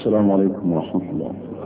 السلام عليكم ورحمة الله.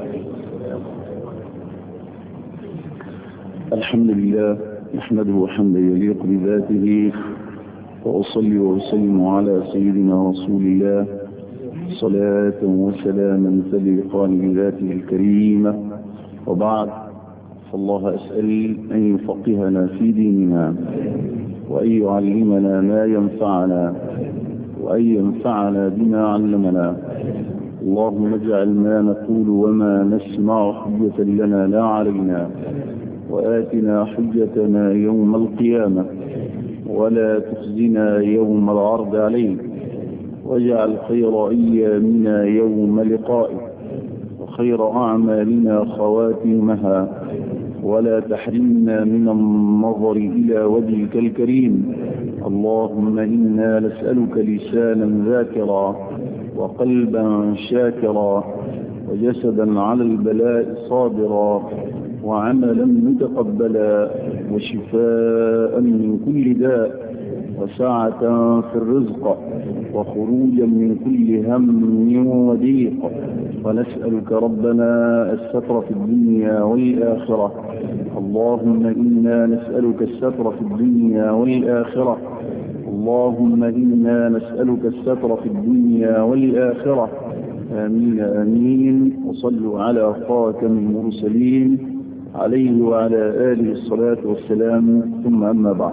الحمد لله نحمده حمدا يليق بذاته، وأصلي وأسلم على سيدنا رسول الله صلاة وسلاما تليقان بذاته الكريمة، وبعد، فالله أسأل أن يفقهنا في ديننا، وأن يعلمنا ما ينفعنا، وأن ينفعنا بما علمنا. اللهم اجعل ما نقول وما نسمع حجة لنا لا علينا، وآتنا حجتنا يوم القيامة، ولا تخزنا يوم العرض عليك، واجعل خير أيامنا يوم لقائك، وخير أعمالنا خواتمها، ولا تحرمنا من النظر إلى وجهك الكريم. اللهم إنا نسألك لسانا ذاكرا، وقلبا شاكرا، وجسدا على البلاء صابرا، وعملا متقبلا، وشفاء من كل داء، وسعة في الرزق، وخروجا من كل هم وضيق. ونسألك ربنا الستر في الدنيا والآخرة. اللهم إنا نسألك الستر في الدنيا والآخرة. اللهم إنا نسألك الستر في الدنيا والآخرة. آمين آمين. وصلوا على خاتم المرسلين عليه وعلى آله الصلاة والسلام، ثم أما بعد.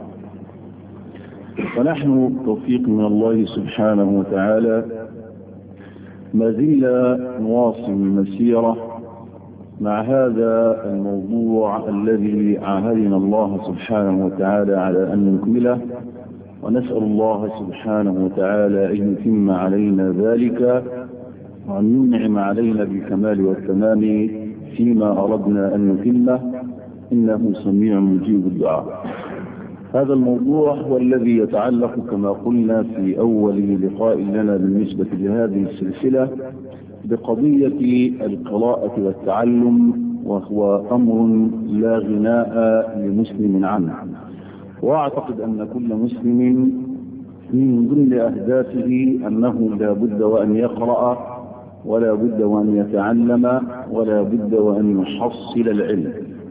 ونحن توفيق من الله سبحانه وتعالى ما زلنا نواصل المسيرة مع هذا الموضوع الذي عاهدنا الله سبحانه وتعالى على أن نكمله، ونسأل الله سبحانه وتعالى أن يتم علينا ذلك، وأن ينعم علينا بالكمال والتمام فيما أردنا أن نتمه، إنه سميع مجيب الدعاء. هذا الموضوع هو الذي يتعلق كما قلنا في أول لقاء لنا بالنسبة لهذه السلسلة بقضية القراءة والتعلم، وهو أمر لا غناء لمسلم عنه. وأعتقد أن كل مسلم من ضمن أهدافه أنه لا بد وأن يقرأ، ولا بد وأن يتعلم، ولا بد وأن يحصل العلم.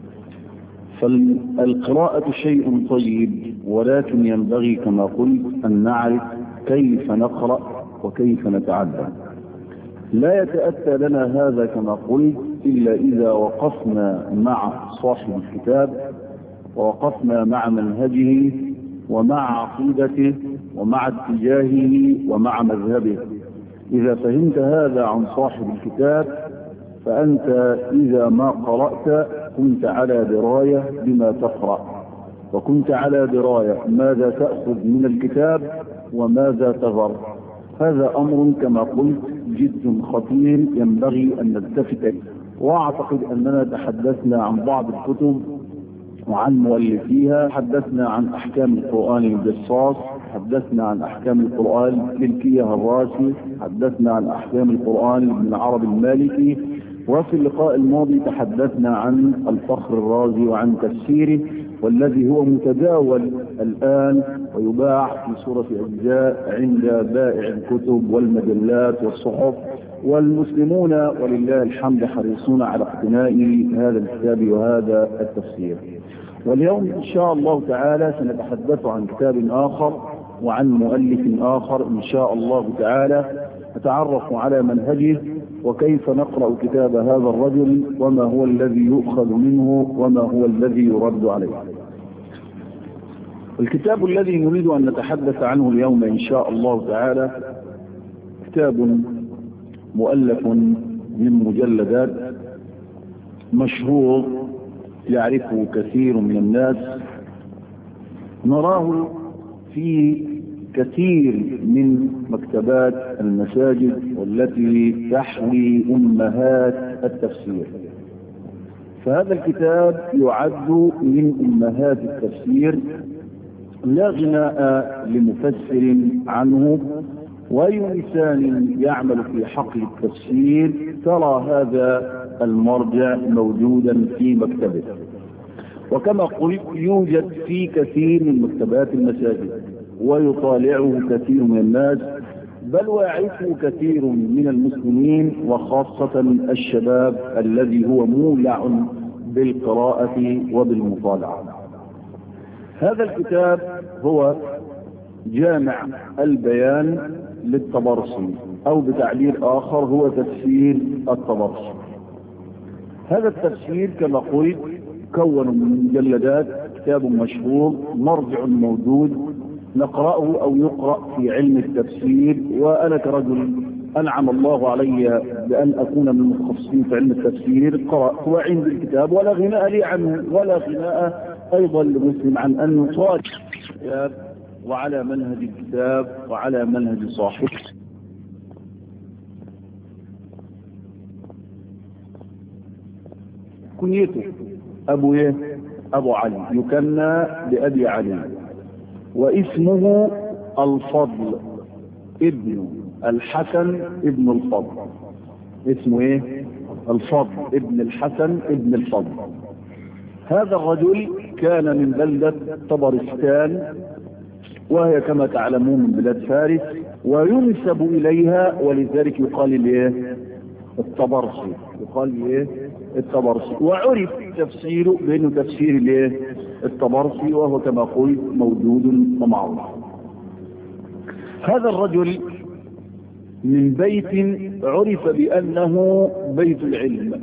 فالقراءة شيء طيب، ولكن ينبغي كما قلت أن نعرف كيف نقرأ وكيف نتعلم. لا يتأتى لنا هذا كما قلت إلا إذا وقفنا مع صاحب الكتاب، ووقفنا مع منهجه، ومع عقيدته، ومع اتجاهه، ومع مذهبه. إذا فهمت هذا عن صاحب الكتاب فأنت إذا ما قرأت كنت على دراية بما تقرأ، وكنت على دراية ماذا تأخذ من الكتاب وماذا تذر. هذا أمر كما قلت جد خطير ينبغي أن نلتفت. وأعتقد أننا تحدثنا عن بعض الكتب وعن مؤلفيها، حدثنا عن أحكام القرآن الجصاص، حدثنا عن أحكام القرآن للكيه الراسي، حدثنا عن أحكام القرآن لابن العربي المالكي، وفي اللقاء الماضي تحدثنا عن الفخر الرازي وعن تفسيره، والذي هو متداول الآن ويباع في صورة أجزاء عند بائع الكتب والمجلات والصحف، والمسلمون ولله الحمد حريصون على اقتناء هذا الكتاب وهذا التفسير. واليوم إن شاء الله تعالى سنتحدث عن كتاب آخر وعن مؤلف آخر إن شاء الله تعالى، نتعرف على منهجه وكيف نقرأ كتاب هذا الرجل، وما هو الذي يؤخذ منه وما هو الذي يرد عليه. الكتاب الذي نريد أن نتحدث عنه اليوم إن شاء الله تعالى كتاب مؤلف من مجلدات، مشهور يعرفه كثير من الناس، نراه في كثير من مكتبات المساجد والتي تحوي أمهات التفسير. فهذا الكتاب يعد من أمهات التفسير، لا غناء لمفسر عنه، وأي إنسان يعمل في حقل التفسير ترى هذا المرجع موجودا في مكتبه. وكما قلت يوجد في كثير من مكتبات المساجد، ويطالعه كثير من الناس بل ويعرفه كثير من المسلمين وخاصة الشباب الذي هو مولع بالقراءة وبالمطالعة. هذا الكتاب هو جامع البيان للطبرسي، أو بتعبير آخر هو تفسير الطبرسي. هذا التفسير كما قلت كون من مجلدات، كتاب مشهور، مرجع موجود، نقرأه أو يقرأ في علم التفسير. وأنا كرجل أنعم الله علي بأن أكون من المتخصصين في علم التفسير قرأت وعندي الكتاب، ولا غناء لي عنه ولا غناء أيضا لمسلم عن أن نصادق الكتاب وعلى منهج الكتاب وعلى منهج صاحبه. كنيته أبو علي، يكنى بأبي علي، واسمه الفضل ابن الحسن ابن الفضل. اسمه الفضل ابن الحسن ابن الفضل. هذا الرجل كان من بلدة طبرستان، وهي كما تعلمون من بلاد فارس، وينسب إليها، ولذلك يقال الطبرسي، يقال الطبرسي. وعرف تفسيره بأنه تفسير الطبرسي، وهو كما قلت موجود ومعروف. هذا الرجل من بيت عرف بأنه بيت العلم.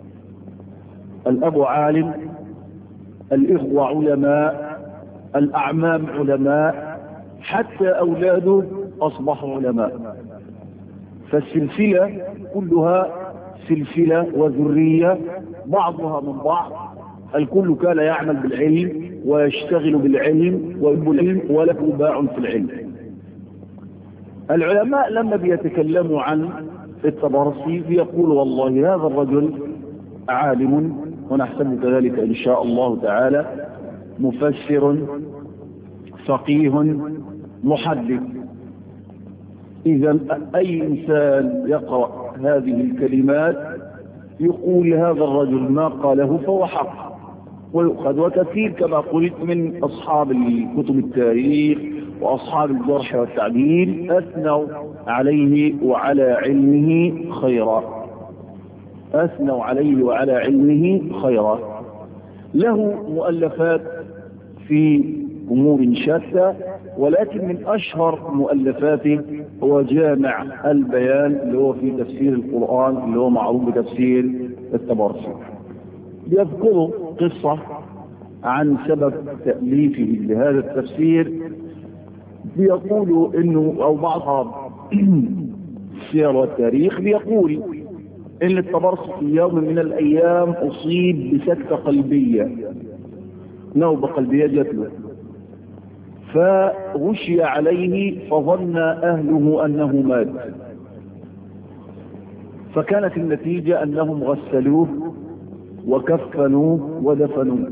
الأب عالم، الإخوة علماء، الأعمام علماء، حتى أولاده أصبحوا علماء. فالسلسلة كلها سلسلة وذرية بعضها من بعض. الكل كان يعمل بالعلم ويشتغل بالعلم ويحب العلم وله باع في العلم. العلماء لما بيتكلموا عن الطبرسي بيقول والله هذا الرجل عالم، ونحسب كذلك إن شاء الله تعالى، مفسر، فقيه، محدث. إذا أي إنسان يقرأ هذه الكلمات يقول هذا الرجل ما قاله فهو حق ويؤخذ. وكثير كما قلت من أصحاب كتب التاريخ وأصحاب الجرح والتعديل أثنوا عليه وعلى علمه خيرا، أثنوا عليه وعلى علمه خيرا. له مؤلفات في أمور شتى، ولكن من أشهر مؤلفاته هو جامع البيان اللي هو في تفسير القرآن، اللي هو معروف بتفسير الطبرسي. يذكر قصة عن سبب تأليفه لهذا التفسير. بيقول إنه أو بعض السير والتاريخ بيقول إن الطبرسي في يوم من الأيام أصيب بسكتة قلبية، نوبة قلبية جات له، فغشي عليه فظن أهله أنه مات، فكانت النتيجة أنهم غسلوه وكفنوه ودفنوه.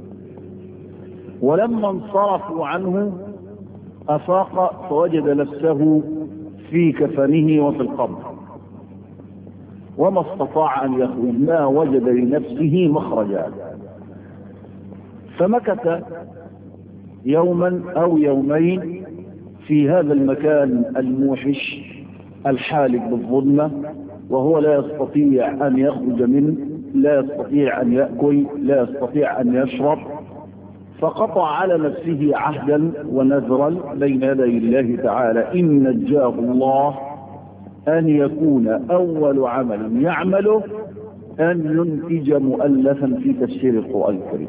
ولما انصرفوا عنه أفاق فوجد نفسه في كفنه وفي القبر، وما استطاع أن يخرج، ما وجد لنفسه مخرجا. فمكث يوما أو يومين في هذا المكان الموحش الحالك بالظلمة، وهو لا يستطيع أن يخرج منه، لا يستطيع أن يأكل، لا يستطيع أن يشرب. فقطع على نفسه عهدا ونذرا بين يدي الله تعالى إن نجاه الله أن يكون أول عمل يعمله أن ينتج مؤلفا في تفسير القرآن الكريم.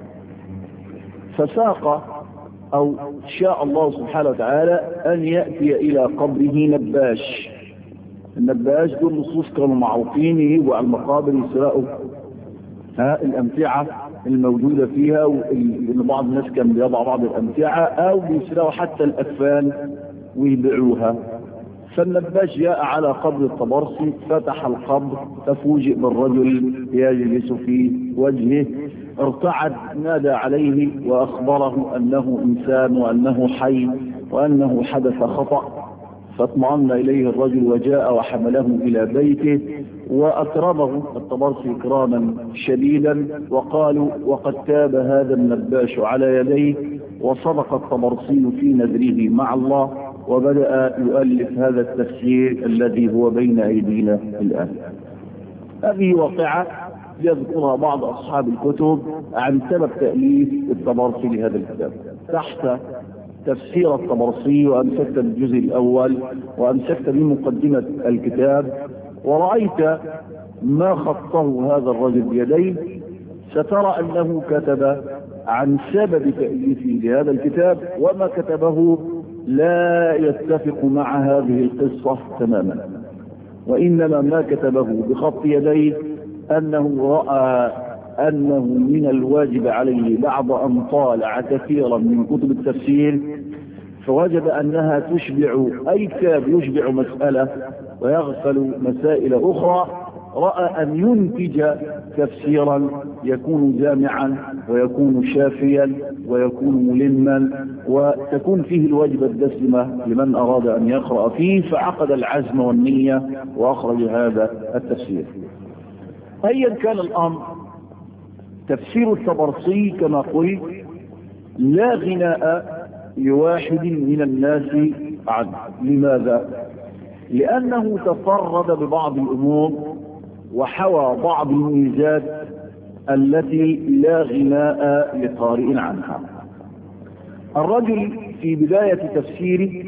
فساق أو شاء الله سبحانه وتعالى أن يأتي إلى قبره نباش. النباش دول نصوص كانوا معروفين، يجوا على المقابر يسرقوا الأمتعة الموجودة فيها، لأن بعض الناس كان بيضع بعض الأمتعة أو بيسرقوا حتى الأكفان ويبيعوها. فالنباش جاء على قبر الطبرسي، فتح القبر ففوجئ بالرجل يجلس في وجهه، ارتعد، نادى عليه وأخبره أنه إنسان وأنه حي وأنه حدث خطأ. فاطمأن إليه الرجل وجاء وحمله إلى بيته وأكرمه الطبرسي إكراما شديدا، وقالوا وقد تاب هذا النباش على يديه وصدق الطبرسي في نذره مع الله وبدأ يؤلف هذا التفسير الذي هو بين أيدينا الآن. هذه واقعة يذكرها بعض أصحاب الكتب عن سبب تأليف الطبرسي لهذا الكتاب. تحت تفسير الطبرسي وأمسكت بالجزء الأول وأمسكت بمقدمة الكتاب ورأيت ما خطه هذا الرجل بيديه، سترى أنه كتب عن سبب تأليفه لهذا الكتاب، وما كتبه لا يتفق مع هذه القصة تماما، وإنما ما كتبه بخط يديه أنه رأى أنه من الواجب عليه بعد أن طالع كثيرا من كتب التفسير فوجد أنها تشبع أي كتاب يشبع مسألة ويغفل مسائل أخرى، رأى أن ينتج تفسيرا يكون جامعا ويكون شافيا ويكون ملما وتكون فيه الواجبة الدسمة لمن أراد أن يقرأ فيه، فعقد العزم والنية وأخرج هذا التفسير. أيا كان الأمر، تفسير الطبرسي كما قلت لا غناء لواحد من الناس عنه. لماذا؟ لأنه تفرد ببعض الأمور وحوى بعض الميزات التي لا غناء لقارئ عنها. الرجل في بداية تفسيره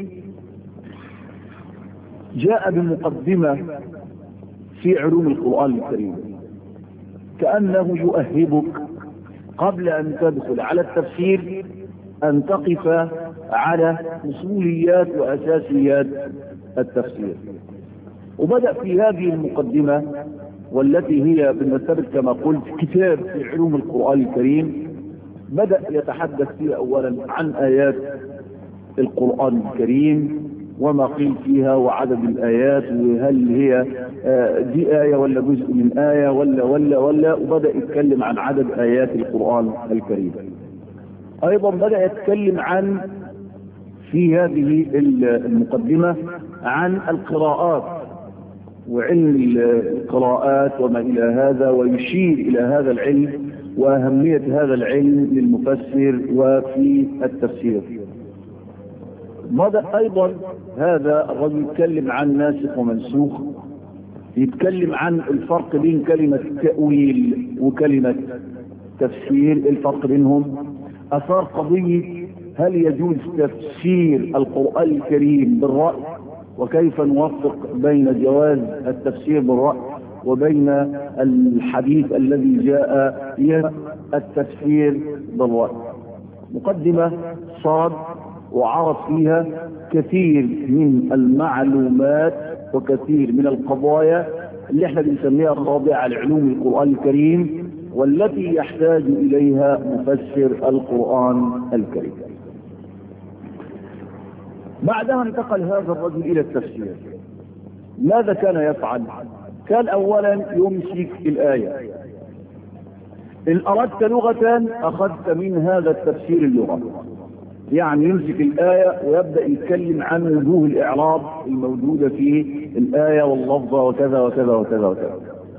جاء بمقدمة في علوم القرآن الكريم، كأنه يؤهبك قبل أن تدخل على التفسير أن تقف على أصوليات وأساسيات التفسير. وبدأ في هذه المقدمة والتي هي بالمثابة كما قلت كتاب في علوم القرآن الكريم، بدأ يتحدث فيها أولا عن آيات القرآن الكريم وما قيل فيها وعدد الآيات وهل هي دي آية ولا جزء من آية ولا وبدأ يتكلم عن عدد آيات القرآن الكريم. أيضا بدأ يتكلم عن في هذه المقدمة عن القراءات وعلم القراءات وما إلى هذا، ويشير إلى هذا العلم وأهمية هذا العلم للمفسر وفي التفسير. بدأ أيضا هذا الرجل يتكلم عن ناسخ ومنسوخ، يتكلم عن الفرق بين كلمة تأويل وكلمة تفسير، الفرق بينهم، أثار قضية هل يجوز تفسير القرآن الكريم بالرأي وكيف نوفق بين جواز التفسير بالرأي وبين الحديث الذي جاء التفسير بالرأي. مقدمة صاد وعرض فيها كثير من المعلومات وكثير من القضايا اللي احنا بنسميها خاضعة لعلوم القرآن الكريم والتي يحتاج إليها مفسر القرآن الكريم. بعدها انتقل هذا الرجل إلى التفسير. ماذا كان يفعل؟ كان أولا يمسك الآية، إن أردت لغة أخذت من هذا التفسير اللغة، يعني يمسك الآية ويبدأ يتكلم عن وجوه الإعراب الموجودة في الآية واللفظة وكذا وكذا وكذا وكذا.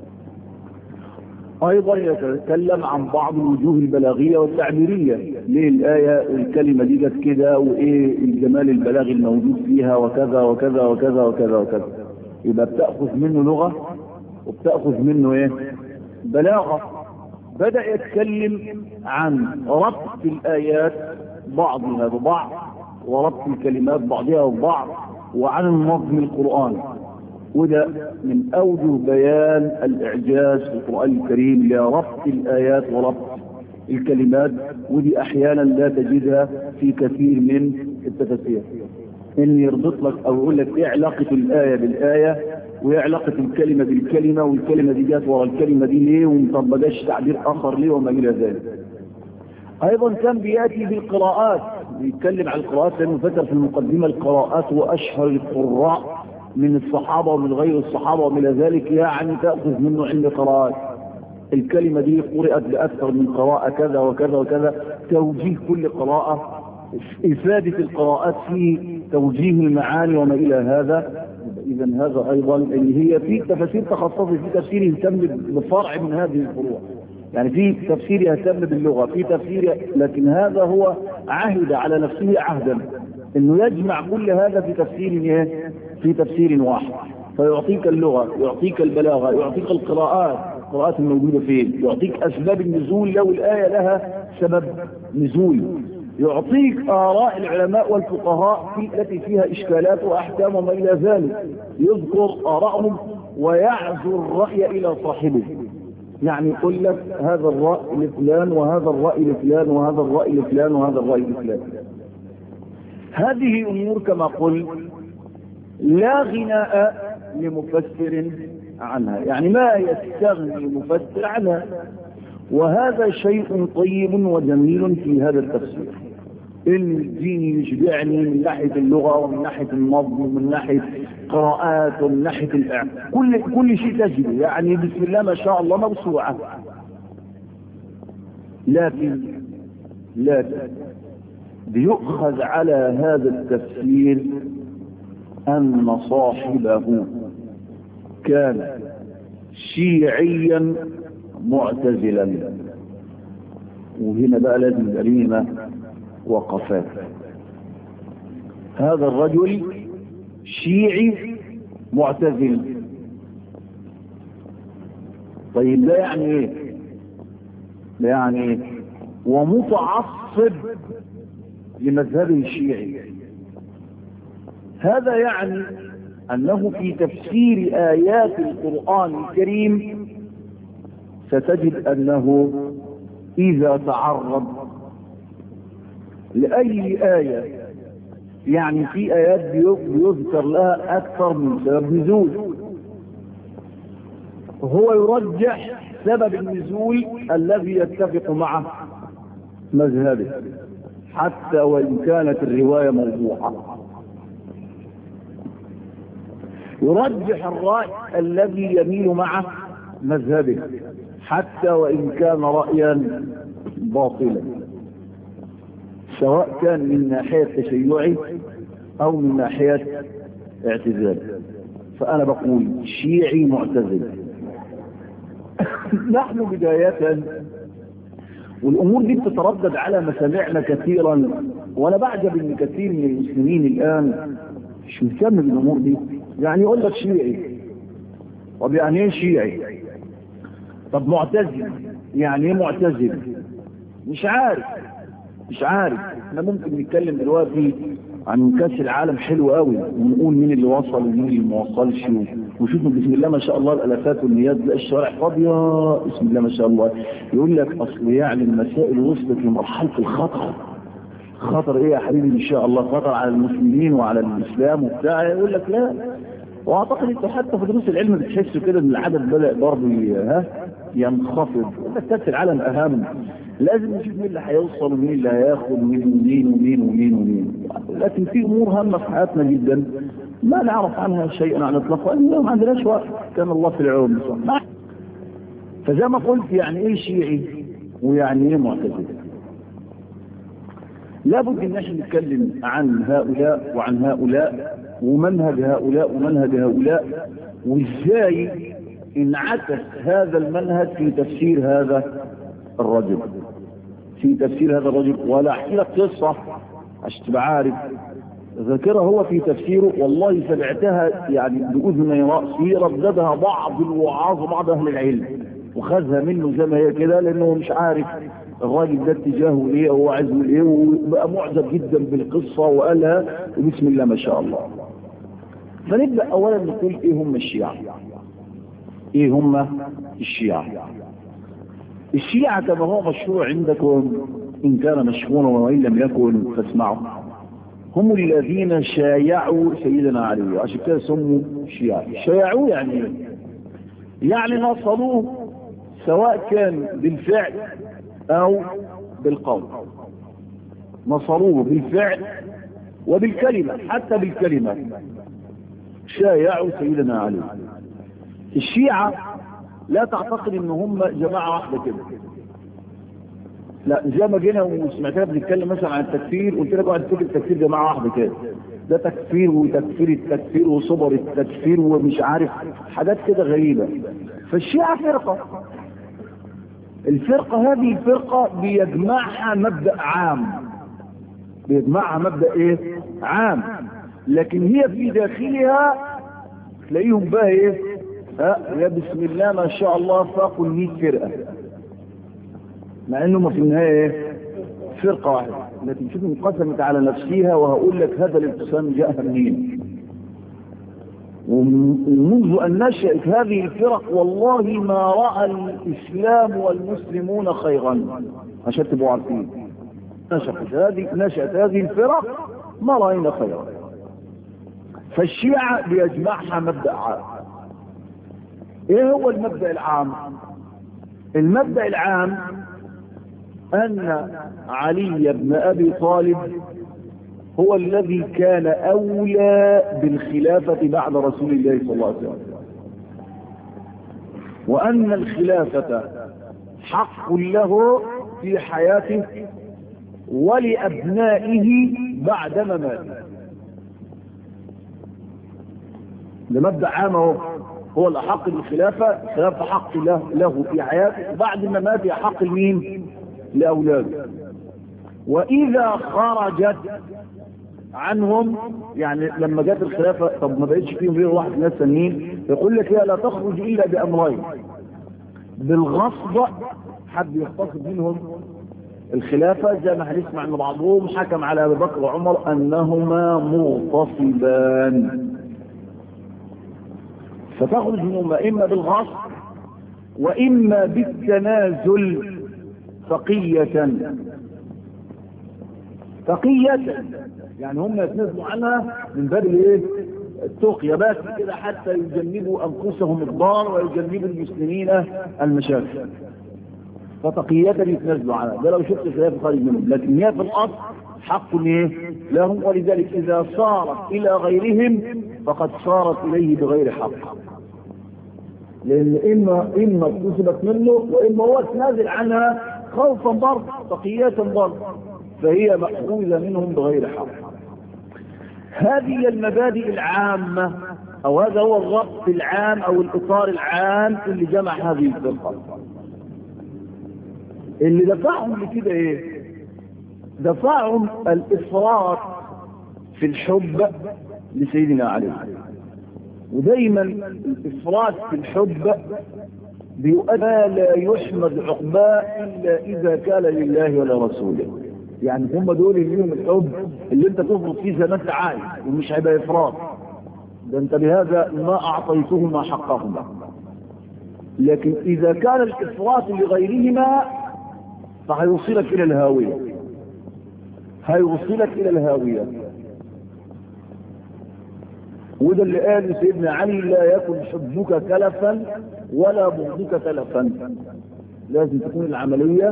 أيضا يتكلم عن بعض الوجوه البلاغية والتعبيرية، ليه الآية الكلمة دي جت كده وإيه الجمال البلاغي الموجود فيها وكذا وكذا وكذا وكذا وكذا. يبقى بتأخذ منه لغة وبتأخذ منه إيه؟ بلاغة. بدأ يتكلم عن ربط الآيات بعضها ببعض وربط الكلمات بعضها ببعض وعن النظم القرآني، وده من أوجه بيان الإعجاز في القرآن الكريم لربط الآيات وربط الكلمات، ودي أحيانا لا تجدها في كثير من التفاسير، إن يربط لك أو يقول لك إيه علاقة الآية بالآية وإيه علاقة الكلمة بالكلمة والكلمة دي جات ورا الكلمة دي ليه ومطبقاش تعبير آخر ليه وما إلى ذلك. أيضا كان بيأتي بالقراءات، بيتكلم عن القراءات لأنه فتر في المقدمة القراءات وأشهر القراء من الصحابة ومن غير الصحابة ومن ذلك، يعني تأخذ منه عند قراءات الكلمة دي قرأت بأكثر من قراءة كذا وكذا وكذا، توجيه كل قراءة، إفادة القراءات في توجيه المعاني وما إلى هذا. إذا هذا أيضا اللي هي في تفاسير تخصص، في تفسير يهتم بفرع من هذه الفروع، يعني في تفسير يهتم باللغة، في تفسير، لكن هذا هو عهد على نفسه عهدا انه يجمع كل هذا في تفسير واحد، فيعطيك اللغة، يعطيك البلاغة، يعطيك القراءات الموجودة فين، يعطيك أسباب النزول لو الآية لها سبب نزول، يعطيك آراء العلماء والفقهاء التي فيها إشكالات وأحكام وما إلى ذلك، يذكر آرائهم ويعزو الرأي إلى صاحبه. يعني يقول لك هذا الرأي لفلان وهذا الرأي لفلان وهذا الرأي لفلان وهذا الرأي لفلان. هذه أمور كما قلت لا غناء لمفسر عنها، يعني ما يستغني المفسر عنها، وهذا شيء طيب وجميل في هذا التفسير. الدين يشبعني من ناحية اللغة ومن ناحية النظم ومن ناحية قراءات ومن ناحية الإعلام، كل شيء تجده، يعني بسم الله ما شاء الله موسوعة. لكن بيؤخذ على هذا التفسير أن صاحبه كان شيعيا معتزلا. وهنا بقى لازم جريمة وقفات. هذا الرجل شيعي معتزل، طيب ده يعني ايه؟ ده يعني ايه؟ ومتعصب لمذهبه الشيعي. هذا يعني أنه في تفسير آيات القرآن الكريم ستجد أنه إذا تعرض لأي آية، يعني في آيات بيذكر لها أكثر من سبب نزول، هو يرجح سبب النزول الذي يتفق مع مذهبه حتى وإن كانت الرواية موضوعة، يرجح الرأي الذي يميل مع مذهبه حتى وإن كان رأيا باطلا، سواء كان من ناحية تشيعي أو من ناحية اعتزال. فأنا بقول شيعي معتزل. نحن بداية، والأمور دي بتتردد على مسامعنا كثيرا، وأنا بعجب إن كثير من المسلمين الآن مش مهتم بالأمور دي. يعني يقول لك شيعي، طب يعني ايه شيعي؟ طب معتزل يعني ايه معتزل؟ مش عارف. احنا ممكن نتكلم دلوقتي عن كاس العالم حلو قوي ونقول مين اللي وصل ومين اللي ما وصلش، وشوفوا بسم الله ما شاء الله الالافات والمئات، تلاقي الشوارع فاضيه بسم الله ما شاء الله. يقول لك اصل يعني المسائل وصلت لمرحله الخطر. خطر ايه يا حبيبي؟ ان شاء الله خطر على المسلمين وعلى الاسلام وبتاع. يقول لك لا. واعتقد انتوا حتى في دروس العلم بتحسوا كده ان العدد بدا برضه ينخفض. كاس العالم اهم، لازم نشوف مين اللي هيوصل ومين اللي هياخد ومين. لكن في امور هامه في حياتنا جدا ما نعرف عنها شيئا على الاطلاق، لان ما عندناش وقت، كان الله في العون. فزي ما قلت يعني ايه شيعي ويعني ايه معتزل. لابد ان احنا نتكلم عن هؤلاء وعن هؤلاء ومنهج هؤلاء ومنهج هؤلاء، وازاي انعكس هذا المنهج في تفسير هذا الرجل. ولا احكي لك قصه عشان تبقى عارف، ذاكرها هو في تفسيره والله سمعتها يعني باذن راسي رددها بعض الوعاظ وبعض اهل العلم وخذها منه زي ما هي كده، لانه مش عارف الراجل ده اتجاهه ايه او عايزه ايه، وبقى معجب جدا بالقصه وقالها وبسم الله ما شاء الله. فنبدا اولا نقول ايه هم الشيعه. الشيعه كما هو مشهور عندكم ان كان مشهورا وان لم يكن فاسمعوا، هم الذين شايعوا سيدنا علي، عشان كده سموا شيعه. شايعوا يعني ايه؟ يعني نصلوه سواء كان بالفعل او بالقول، نصروه بالفعل وبالكلمة، حتى بالكلمة شايعوا سيدنا علي. الشيعة لا تعتقد ان هم جماعة واحدة كده، لا، زي ما جينا وسمعتها بنتكلم مثلا عن التكفير قلت لك واحد فكر التكفير جماعة واحدة كده، ده تكفير وتكفير التكفير وصبر التكفير ومش عارف حاجات كده غريبة. فالشيعة فرقة، الفرقة هذه الفرقة بيجمعها مبدأ عام، بيجمعها مبدأ ايه؟ عام، لكن هي في داخلها تلاقيهم بقى ايه؟ يا بسم الله ما شاء الله فاقوا 100 فرقة، مع انهم في النهاية ايه؟ فرقة واحدة، لكن شوف انقسمت على نفسها. وهقول لك هذا الانقسام جاء منين. ومنذ أن نشأت هذه الفرق والله ما رأى الإسلام والمسلمون خيرا، عشان تبقوا عارفين. نشأت هذه الفرق ما رأينا خيرا. فالشيعة بيجمعها مبدأ عام. ايه هو المبدأ العام؟ المبدأ العام أن علي بن أبي طالب هو الذي كان أولى بالخلافة بعد رسول الله صلى الله عليه وسلم، وأن الخلافة حق له في حياته ولأبنائه بعد مماته. ده مبدأ عام هو الأحق بالخلافة. الخلافة حق له في حياته، بعد مماته حق لمين؟ لأولاده. وإذا خرجت عنهم، يعني لما جت الخلافة طب ما بقتش فيهم غير واحد ناس ثانيين، يقول لك لا تخرج إلا بأمرين: بالغصب، حد يغتصب منهم الخلافة، زي ما هنسمع ان بعضهم حكم على ابي بكر وعمر انهما مغتصبان، فتخرج منهما اما بالغصب واما بالتنازل فقية. يعني هم يتنازلوا عنها من باب الايه؟ التقية بس كده، حتى يجنبوا انفسهم الضار ويجنبوا المسلمين المشاكل. فتقية يتنازلوا عنها، ده لو شفت الخلاف خارج منهم، لكن هي في الاصل حق ايه؟ لهم. ولذلك اذا صارت الى غيرهم فقد صارت اليه بغير حق، لان اما اكتسبت منه واما هو تنازل عنها خوفا برضه، تقية برضه، فهي مأخوذة منهم بغير حق. هذه المبادئ العامة، او هذا هو الربط العام او الاطار العام اللي جمع هذه الفرقة. اللي دفعهم لكده ايه؟ دفعهم الافراط في الحب لسيدنا علي. ودايما الافراط في الحب بيؤدى لا يحمد عقباه الا اذا كان لله ولرسوله. يعني هم دول اللي لهم الحب اللي انت تفرط فيه زي ما انت عايز، ومش هيبقى افراط، ده انت بهذا ما اعطيتهما حقهما. لكن اذا كان الافراط لغيرهما فهيوصلك الى الهاوية، وده اللي قال سيدنا علي: لا يكن حبك تلفا ولا بغضك تلفا. لازم تكون العملية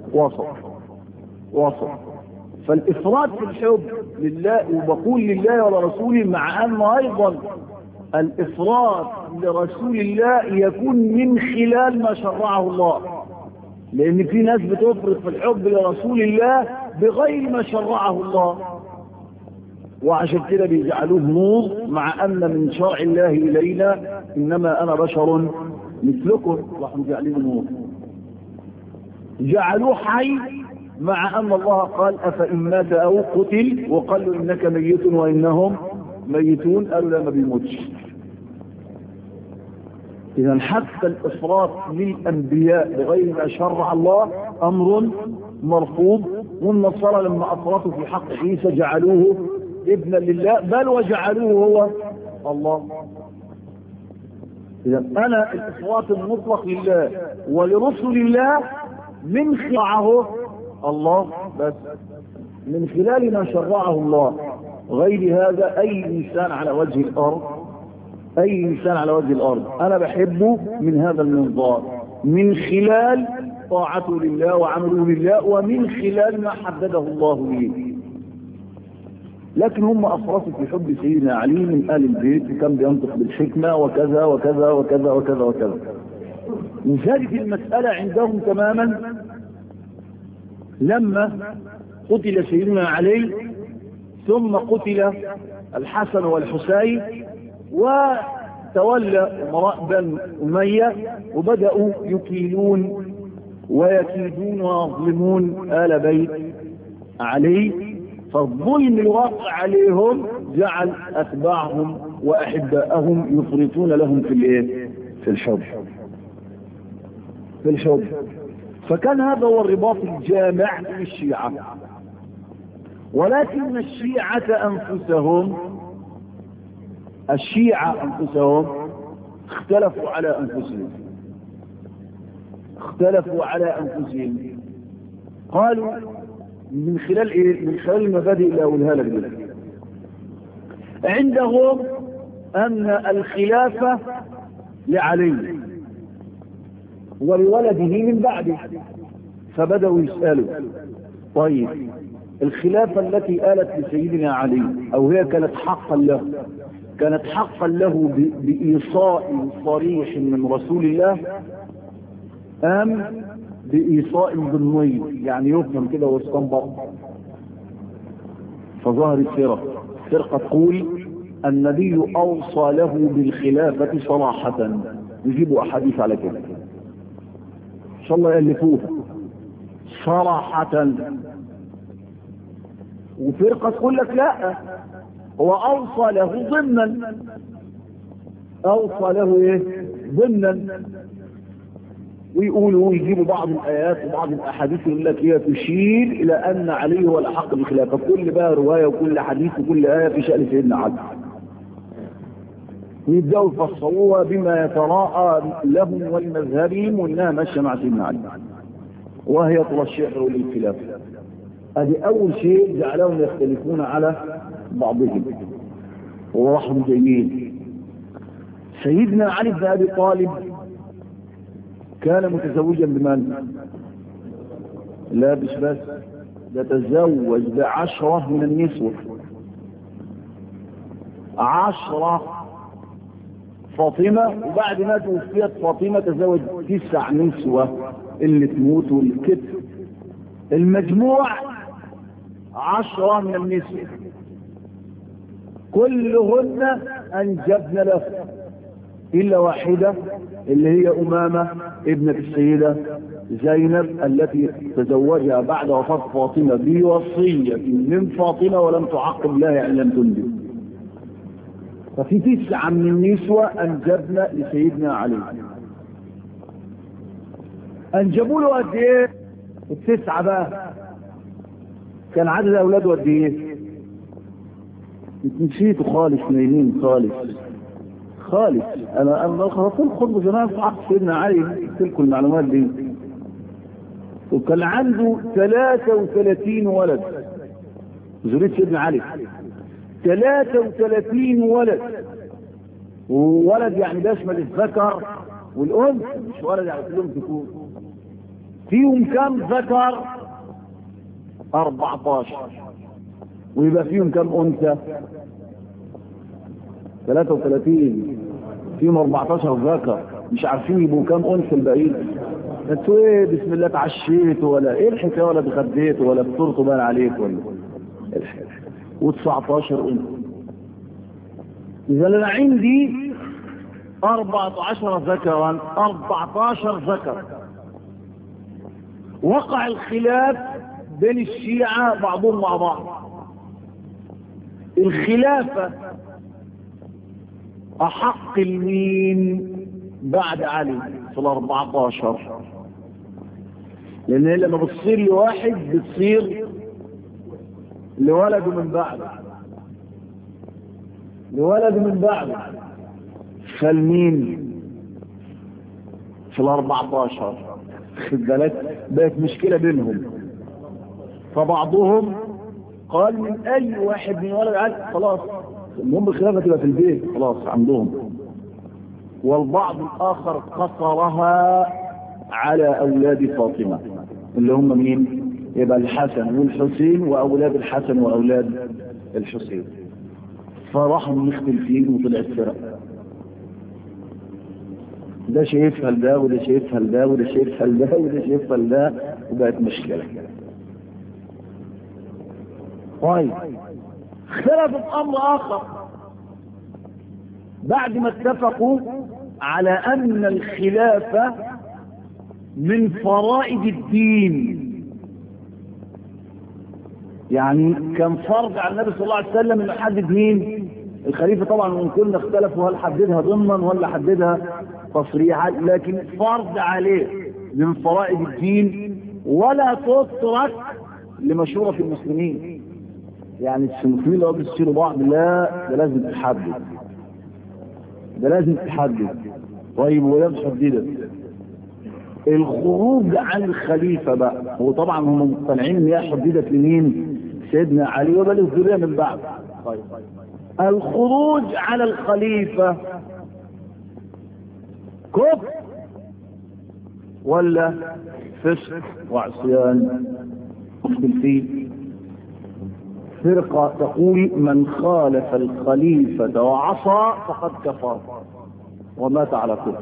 وسط. فالإفراط في الحب لله، وبقول لله ولرسوله، مع أن أيضا الإفراط لرسول الله يكون من خلال ما شرعه الله، لأن في ناس بتفرط في الحب لرسول الله بغير ما شرعه الله، وعشان كده بيجعلوه نور، مع أن من شرع الله إلينا إنما أنا بشر مثلكم، راح نجعله نور. جعلوه حي، مع أن الله قال: أفإن مات أو قتل وقالوا إنك ميت وإنهم ميتون، قالوا لا ما بيموتش. إذا حتى الإفراط للأنبياء بغير ما شرع الله أمر مرفوض. والنصارى لما أفرطوا في حق عيسى جعلوه ابنا لله، بل وجعلوه هو الله. إذا أنا الإفراط المطلق لله ولرسل الله من خلعه الله، بس من خلال ما شرعه الله. غير هذا أي إنسان على وجه الأرض أنا بحبه من هذا المنظار، من خلال طاعته لله وعمله لله، ومن خلال ما حدده الله ليه. لكن هم أفرطوا في حب سيدنا علي من آل البيت، وكان بينطق بالحكمة وكذا وكذا وكذا وكذا وكذا. وزادت المسألة عندهم تماما لما قتل سيدنا علي، ثم قتل الحسن والحسين، وتولى أمراء بني أمية، وبدأوا يكيلون ويكيدون ويظلمون آل بيت علي. فالظلم الواقع عليهم جعل أتباعهم وأحباءهم يفرطون لهم في الايه؟ في الحب. في الحب. فكان هذا هو الرباط الجامع للشيعة. ولكن الشيعة أنفسهم اختلفوا على أنفسهم. قالوا من خلال ايه؟ من خلال المبادئ اللي اقولها لك دي. عندهم ان الخلافة لعلي ولولده من بعده. فبدأوا يسألوا طيب الخلافة التي آلت لسيدنا علي او هي كانت حقا له بإيصاء صريح من رسول الله ام بإيصاء ضمني، يعني يفهم كده واستنبط. فظهرت فرقة تقول النبي أوصى له بالخلافة صراحة. يجيبوا أحاديث على كده إن شاء الله يألفوها صراحة. وفرقة تقول لك لا، هو أوصى له ضمنا. ضمنا. ويقولوا ويجيبوا بعض الآيات وبعض الأحاديث يقول لك هي تشير إلى أن علي هو الحق بالخلافة. كل بقى رواية وكل حديث وكل آية في شأن سيدنا علي. ويبدأوا يفصلوها بما يتراءى لهم ولمذهبهم وإنها ماشية مع سيدنا علي وهي ترشح للخلافة. هذه أول شيء جعلهم يختلفون على بعضهم. ورحم جميل. سيدنا علي بن أبي طالب كان متزوجا بمن؟ لا بس ده تزوج ب10 من النسوة. 10 فاطمة، وبعد ما توفيت فاطمة تزوج 9 نسوة اللي تموت والكتف. المجموع 10 من النسوة كلهن أنجبن له إلا واحدة اللي هي أمامة ابنة السيدة زينب التي تزوجها بعد وفاة فاطمة بوصية من فاطمة ولم تعقب لها، يعني لم تنجب. ففي 9 من النسوة أنجبن لسيدنا علي. أنجبوا له قد إيه؟ 9 بقى. كان عدد أولاده قد إيه؟ نسيته خالص، نايمين خالص. انا خطبه زمان في عهد سيدنا علي قلت لكم المعلومات دي. وكان عنده 33 ولد. ذرية سيدنا علي 33 ولد. وولد يعني بيشمل الذكر والانثى، مش ولد يعني كلهم ذكور. فيهم كم ذكر؟ 14. ويبقى فيهم كم انثى؟ 33. فيهم 14 ذكر. مش عارفين يبقوا كام انثى الباقيين. انتوا ايه بسم الله اتعشيتوا ولا ايه الحكايه ولا اتغديتوا ولا فطرتوا بان عليك ولا و19 انثى. اذا انا عندي 14 ذكرا، 14 ذكر. وقع الخلاف بين الشيعة بعضهم مع بعض. الخلافة أحق المين بعد علي في 14؟ لأن لما بتصير لواحد بتصير لولده من بعده. فالمين في 14 خد بالك بقت مشكلة بينهم. فبعضهم قال من أي واحد من ولد علي خلاص المهم الخلافة تبقى في البيت خلاص عندهم. والبعض الآخر قصرها على أولاد فاطمة اللي هم مين؟ يبقى الحسن والحسين وأولاد الحسن وأولاد الحسين. فراحوا مختلفين وطلعت فرق. ده شايفها لده وده شايفها لده وده شايفها لده وده شايفها لده وبقت مشكلة. طيب اختلفت أمر آخر بعد ما اتفقوا على أن الخلافة من فرائض الدين. يعني كان فرض على النبي صلى الله عليه وسلم انه يحدد مين الخليفة. طبعا وان كنا اختلفوا هل حددها ضمنا ولا حددها تصريحا، لكن فرض عليه من فرائض الدين ولا تترك لمشورة في المسلمين. يعني المسلمين لو بيصيروا بعض لا، ده لازم تحدد، ده لازم تحدد. طيب ولا محددة الخروج عن الخليفة بقى، وطبعا هم مقتنعين ان هي حددت لمين؟ سيدنا علي وبل الذرية من بعد. طيب الخروج على الخليفة كفر ولا فسق وعصيان؟ مختلف فيه. فرقة تقول من خالف الخليفة وعصى فقد كفر ومات على كفر،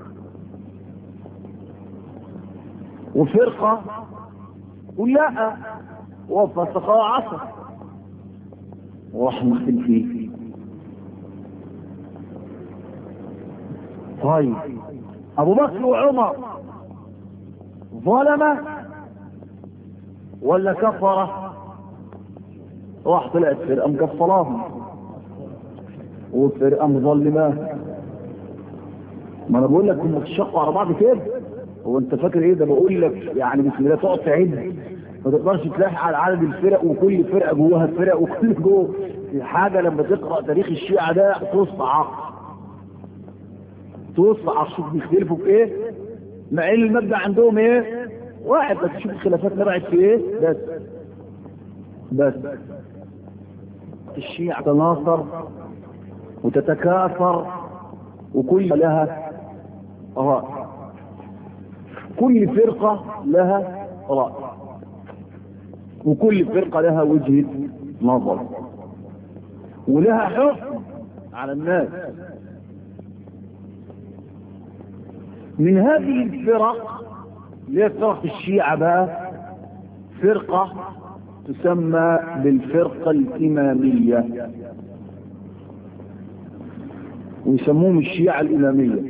وفرقة تقول لا وفسق وعصى وراح مختلف فيه. طيب ابو بكر وعمر ظلمة ولا كفرة؟ راح طلعت فرقة مكفراهم وفرقة مظلماه. ما انا بقول لك هم تشقوا على بعض كده. هو انت فاكر ايه ده؟ بقول لك يعني بسم الله تقعد تعد ما تقدرش تلاحق على عدد الفرق، وكل فرقة جواها فرق، وكل جوه في حاجة. لما تقرأ تاريخ الشيعة ده تصعق شوف بيختلفوا في ايه، مع ان المبدأ عندهم ايه واحد، بس شوف الخلافات نبعت في ايه. بس الشيعة تناصر وتتكاثر وكل لها رأي، كل فرقة لها رأي، وكل فرقة لها وجهة نظر ولها حكم على الناس. من هذه الفرق اللي هي فرق الشيعة بقى فرقة تسمى بالفرقة الإمامية، ويسموهم الشيعة الإمامية.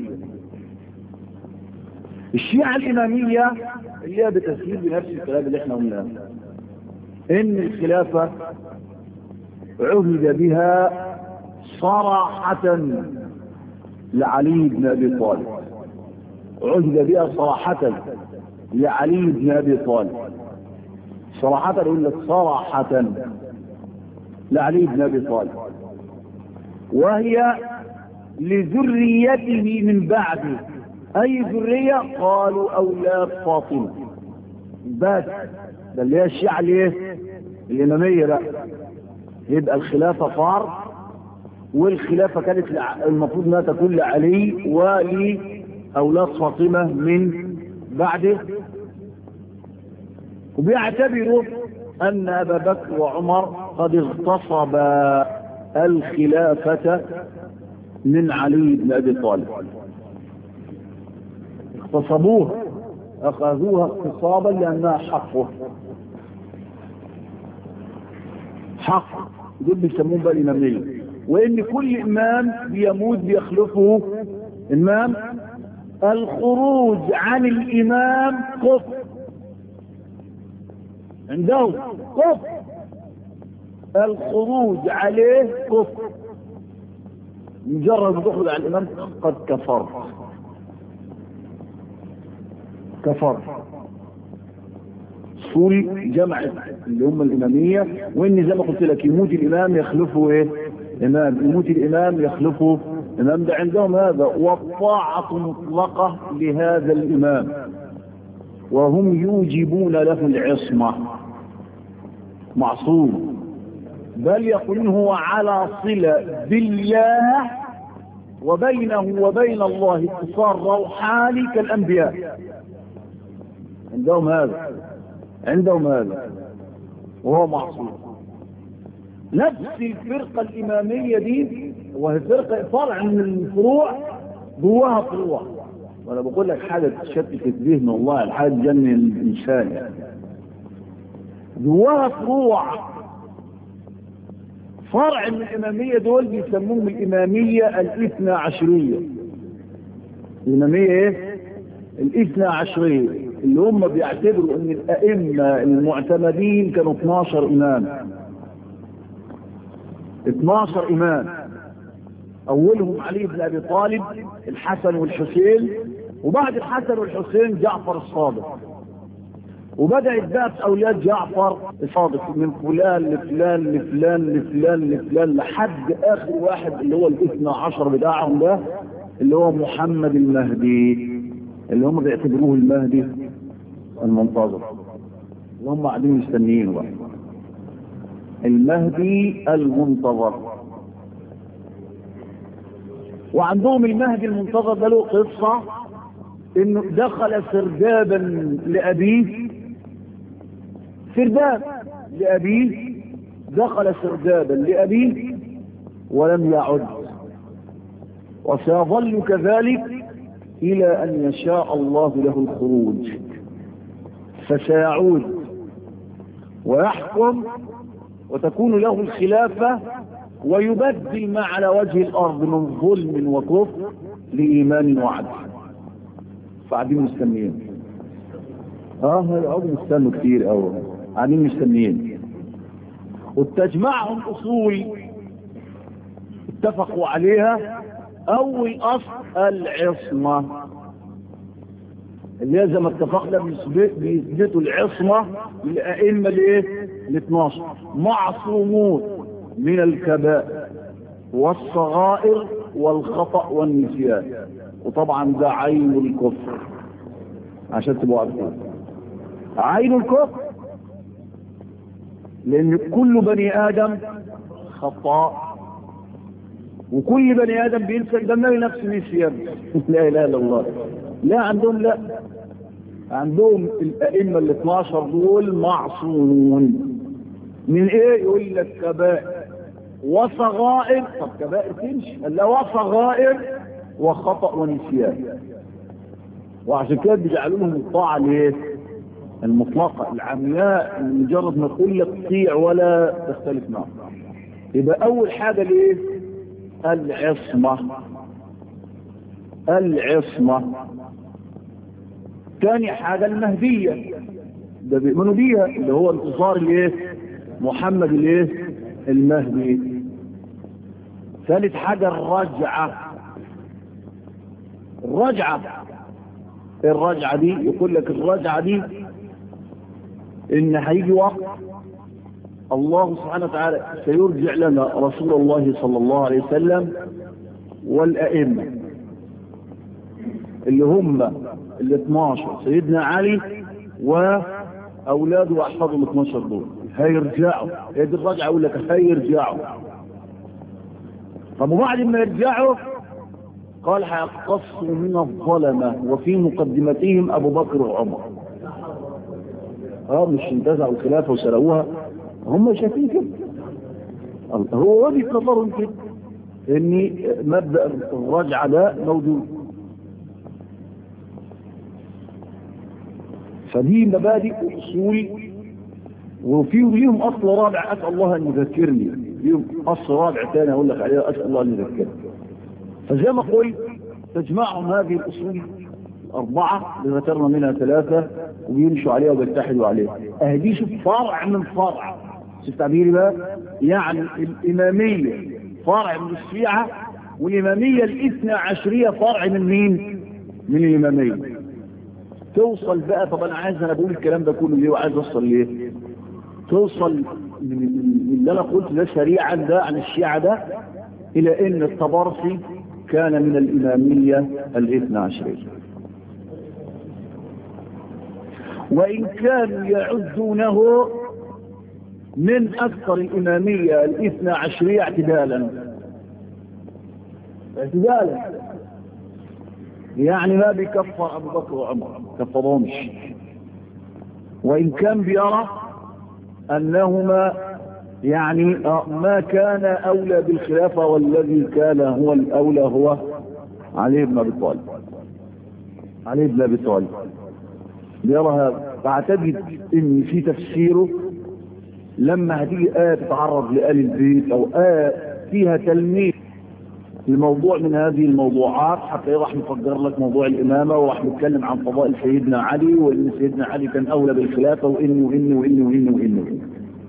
الشيعة الإمامية اللي هي بتسهيل بنفس الكلام اللي احنا قلناه، إن الخلافة عهد بها صراحة لعلي بن أبي طالب، عهد بها صراحة لعلي بن أبي طالب، صراحة يقول لك صراحة لعلي بن أبي طالب، وهي لذريته من بعده. أي ذرية؟ قالوا أولاد فاطمة. بس ده اللي هي الشيعة الايه الإمامية بقى. يبقى الخلافة فرض، والخلافة كانت المفروض انها تكون لعلي ولأولاد فاطمة من بعده، وبيعتبروا أن أبا بكر وعمر قد اغتصبا الخلافة من علي بن أبي طالب، اغتصبوها، أخذوها اغتصابا لأنها حقه، حق. دول بيسمون بقى الإمامية. وإن كل إمام بيموت بيخلفه إمام. الخروج عن الإمام كفر عندهم، كفر. الخروج عليه كفر، مجرد تخرج على الإمام قد كفر. صول جمع اللي هم الإمامية. وإن زي ما قلت لك يموت الإمام يخلفه إيه؟ إمام. يموت الإمام يخلفه إمام. ده عندهم هذا، والطاعة مطلقة لهذا الإمام، وهم يوجبون له العصمة، معصوم، بل يقولون هو على صلة بالله، وبينه وبين الله اتصال روحاني كالأنبياء. عندهم هذا وهو معصوم. نفس الفرقة الإمامية دي، وهي فرقة فرع من الفروع جواها فروع. وانا بقول لك حاجة تشتت ذهن والله، الحاجة تجنن الإنسان يعني. جواها فروع، فرع من الإمامية دول بيسموهم الإمامية الاثنى عشرية. الإمامية ايه؟ الاثنى عشرية. اللي هم بيعتبروا ان الائمه المعتمدين كانوا 12 امام. 12 امام، اولهم علي بن ابي طالب، الحسن والحسين، وبعد الحسن والحسين جعفر الصادق. وبدأت بقى في اولاد جعفر الصادق من فلان لفلان لفلان لفلان لفلان لحد اخر واحد اللي هو الاثنى عشر بتاعهم ده، اللي هو محمد المهدي، اللي هم بيعتبروه المهدي المنتظر، اللي هم قاعدين مستنيينه بقى، المهدي المنتظر. وعندهم المهدي المنتظر ده له قصة، انه دخل سردابا لأبيه، سرداب لأبيه، دخل سردابا لأبيه ولم يعد، وسيظل كذلك إلى أن يشاء الله له الخروج، فسيعود ويحكم وتكون له الخلافة، ويبدل ما على وجه الأرض من ظلم وكفر لإيمان وعدل. فقاعدين مستنيين، هيقعدوا مستنوا كتير قوي، قاعدين مستنيين. وتجمعهم أصول اتفقوا عليها. أول أصل العصمة، اللي زي ما اتفقنا بيثبتوا العصمة للأئمة الايه؟ ال12، معصومون من الكبائر والصغائر والخطأ والنسيان. وطبعا ده عين الكفر، عشان تبقوا عارفين عين الكفر، لأن كل بني آدم خطاء، وكل بني آدم بينسى. ده النبي نفسه نسيان. لا إله إلا الله. لا عندهم، لا عندهم الأئمة ال12 دول معصومون من ايه؟ يقول لك كبائر وصغائر. طب كبائر تمشي، لا وصغائر وخطأ ونسيان. وعشان كده بيجعلوا لهم الطاعة ليه؟ المطلقة العمياء، مجرد ما تقول لك تطيع ولا تختلف معه. يبقى أول حاجة ليه؟ العصمة. العصمة. ثاني حاجة المهدية، ده بيؤمنوا بيها، اللي هو انتصار الايه؟ محمد الايه؟ المهدي. ثالث حاجة الرجعة. الرجعة دي يقول لك الرجعة دي ان هيجي وقت الله سبحانه وتعالى سيرجع لنا رسول الله صلى الله عليه وسلم والأئمة اللي هم ال12، سيدنا علي وأولاده وأحفاده ال12 دول هيرجعوا. هي دي الرجعة، أقول لك هيرجعوا. طب وبعد ما يرجعوا قال هيقتصوا من الظلمة، وفي مقدمتهم أبو بكر وعمر. مش انتزعوا الخلافة وسرقوها، هم شايفين كده. هو وجه نظرهم كده ان مبدأ الرجعة ده موجود. فدي مبادئ واصول، ليهم اصل رابع اسال الله ان يذكرني، ليهم اصل رابع ثاني اقول لك عليه اسال الله ان يذكرني. فزي ما قلت تجمعهم هذه الاصول الاربعه اللي ذكرنا منها ثلاثه، وبيمشوا عليها وبيتحدوا عليها. اهدي شوف فرع من فرع، شوف تعبيري بقى، يعني الاماميه فرع من الشيعه، والاماميه الاثنى عشريه فرع من مين؟ من الاماميه. توصل بقى، طب انا بقول الكلام ده كله ليه وعايز اوصل ليه؟ توصل من اللي انا قلت ده سريعا ده عن الشيعه ده الى ان الطبرسي كان من الاماميه الاثنى عشريه، وان كانوا يعدونه من اكثر الاماميه الاثنى عشريه اعتدالا، يعني ما بيكفر ابو بكر وعمر، كفرهمش. وان كان بيرى انهما يعني ما كان اولى بالخلافه، والذي كان هو الاولى هو علي بن ابي طالب. علي بن ابي طالب بيرى هذا. فاعتقد ان في تفسيره لما هتيجي آية تتعرض لآل البيت او آية فيها تلميح الموضوع من هذه الموضوعات حتى راح نفجر لك موضوع الإمامة، وراح نتكلم عن فضائل سيدنا علي، وإن سيدنا علي كان أولى بالخلافة، وإن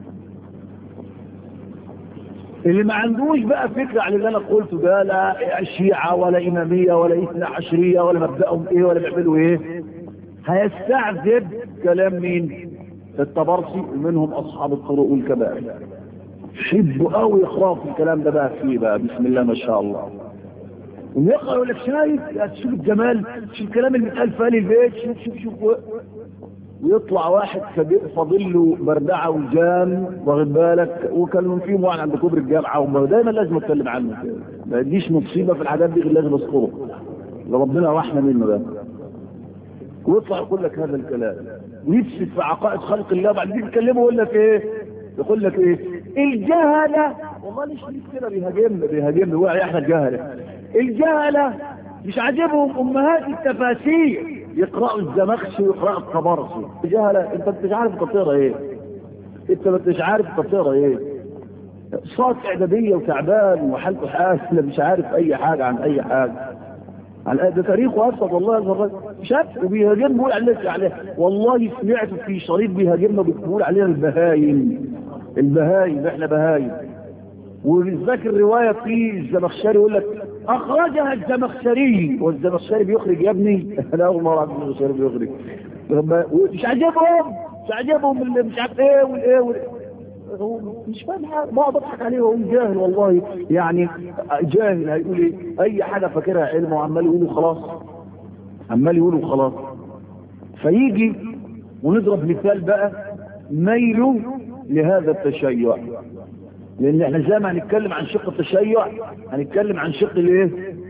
اللي ما عندوش بقى فكرة عن اللي أنا قلته ده، لا شيعة ولا إمامية ولا إثنى عشرية ولا مبدأهم إيه ولا بيعملوا إيه، هيستعذب كلام مين؟ الطبرسي، ومنهم أصحاب الطرق والكبائر. حبوا قوي يقرأوا في الكلام ده بقى فيه بقى بسم الله ما شاء الله، ويقرأ يقول لك شوف الجمال، شوف الكلام اللي بيتقال في آل البيت، شوف ويطلع واحد فاضل له بردعه وجام واخد بالك، وكان فيهم واحد عند كبر الجامعه، ودايما لازم اتكلم عنه كده، ما يديش مصيبه في الحاجات دي غير لازم اذكره، ربنا رحمه منه ده. ويطلع يقول لك هذا الكلام ويفسد في عقائد خلق الله، بعدين يتكلموا يقول لك ايه؟ يقول لك ايه؟ الجهله، والله ليش كده بيهاجمنا وقع احنا الجهله. الجهله مش عاجبهم امهات التفاسير يقرأوا الزمخشري ويقرأوا الطبرسي. الجهله انت مش عارف انت بتقرا ايه، انت مش عارف انت بتقرا ايه، صوت اعداديه وتعبان وحالته حاسه مش عارف اي حاجه عن اي حاجه، عن ده تاريخه اسود والله. شاف وبيهاجمنا بيقول عليه والله سمعت في شريط بيهاجمنا بيقول علينا البهايم احنا بهايم. وبيذكر روايه في الزمخشري يقول لك اخرجها الزمخشري، والزمخشري بيخرج يا ابني انا اول مره اعرف الزمخشري بيخرج، مش عاجبهم اللي مش عارف ايه والايه مش فاهم حاجه، بقعد اضحك عليه وهو جاهل والله، يعني جاهل هيقول ايه؟ اي حاجه فاكرها علم وعمال يقولوا خلاص، فيجي ونضرب مثال بقى ميله لهذا التشيع، لان احنا زي ما هنتكلم عن شق التشيع هنتكلم عن شق الايه؟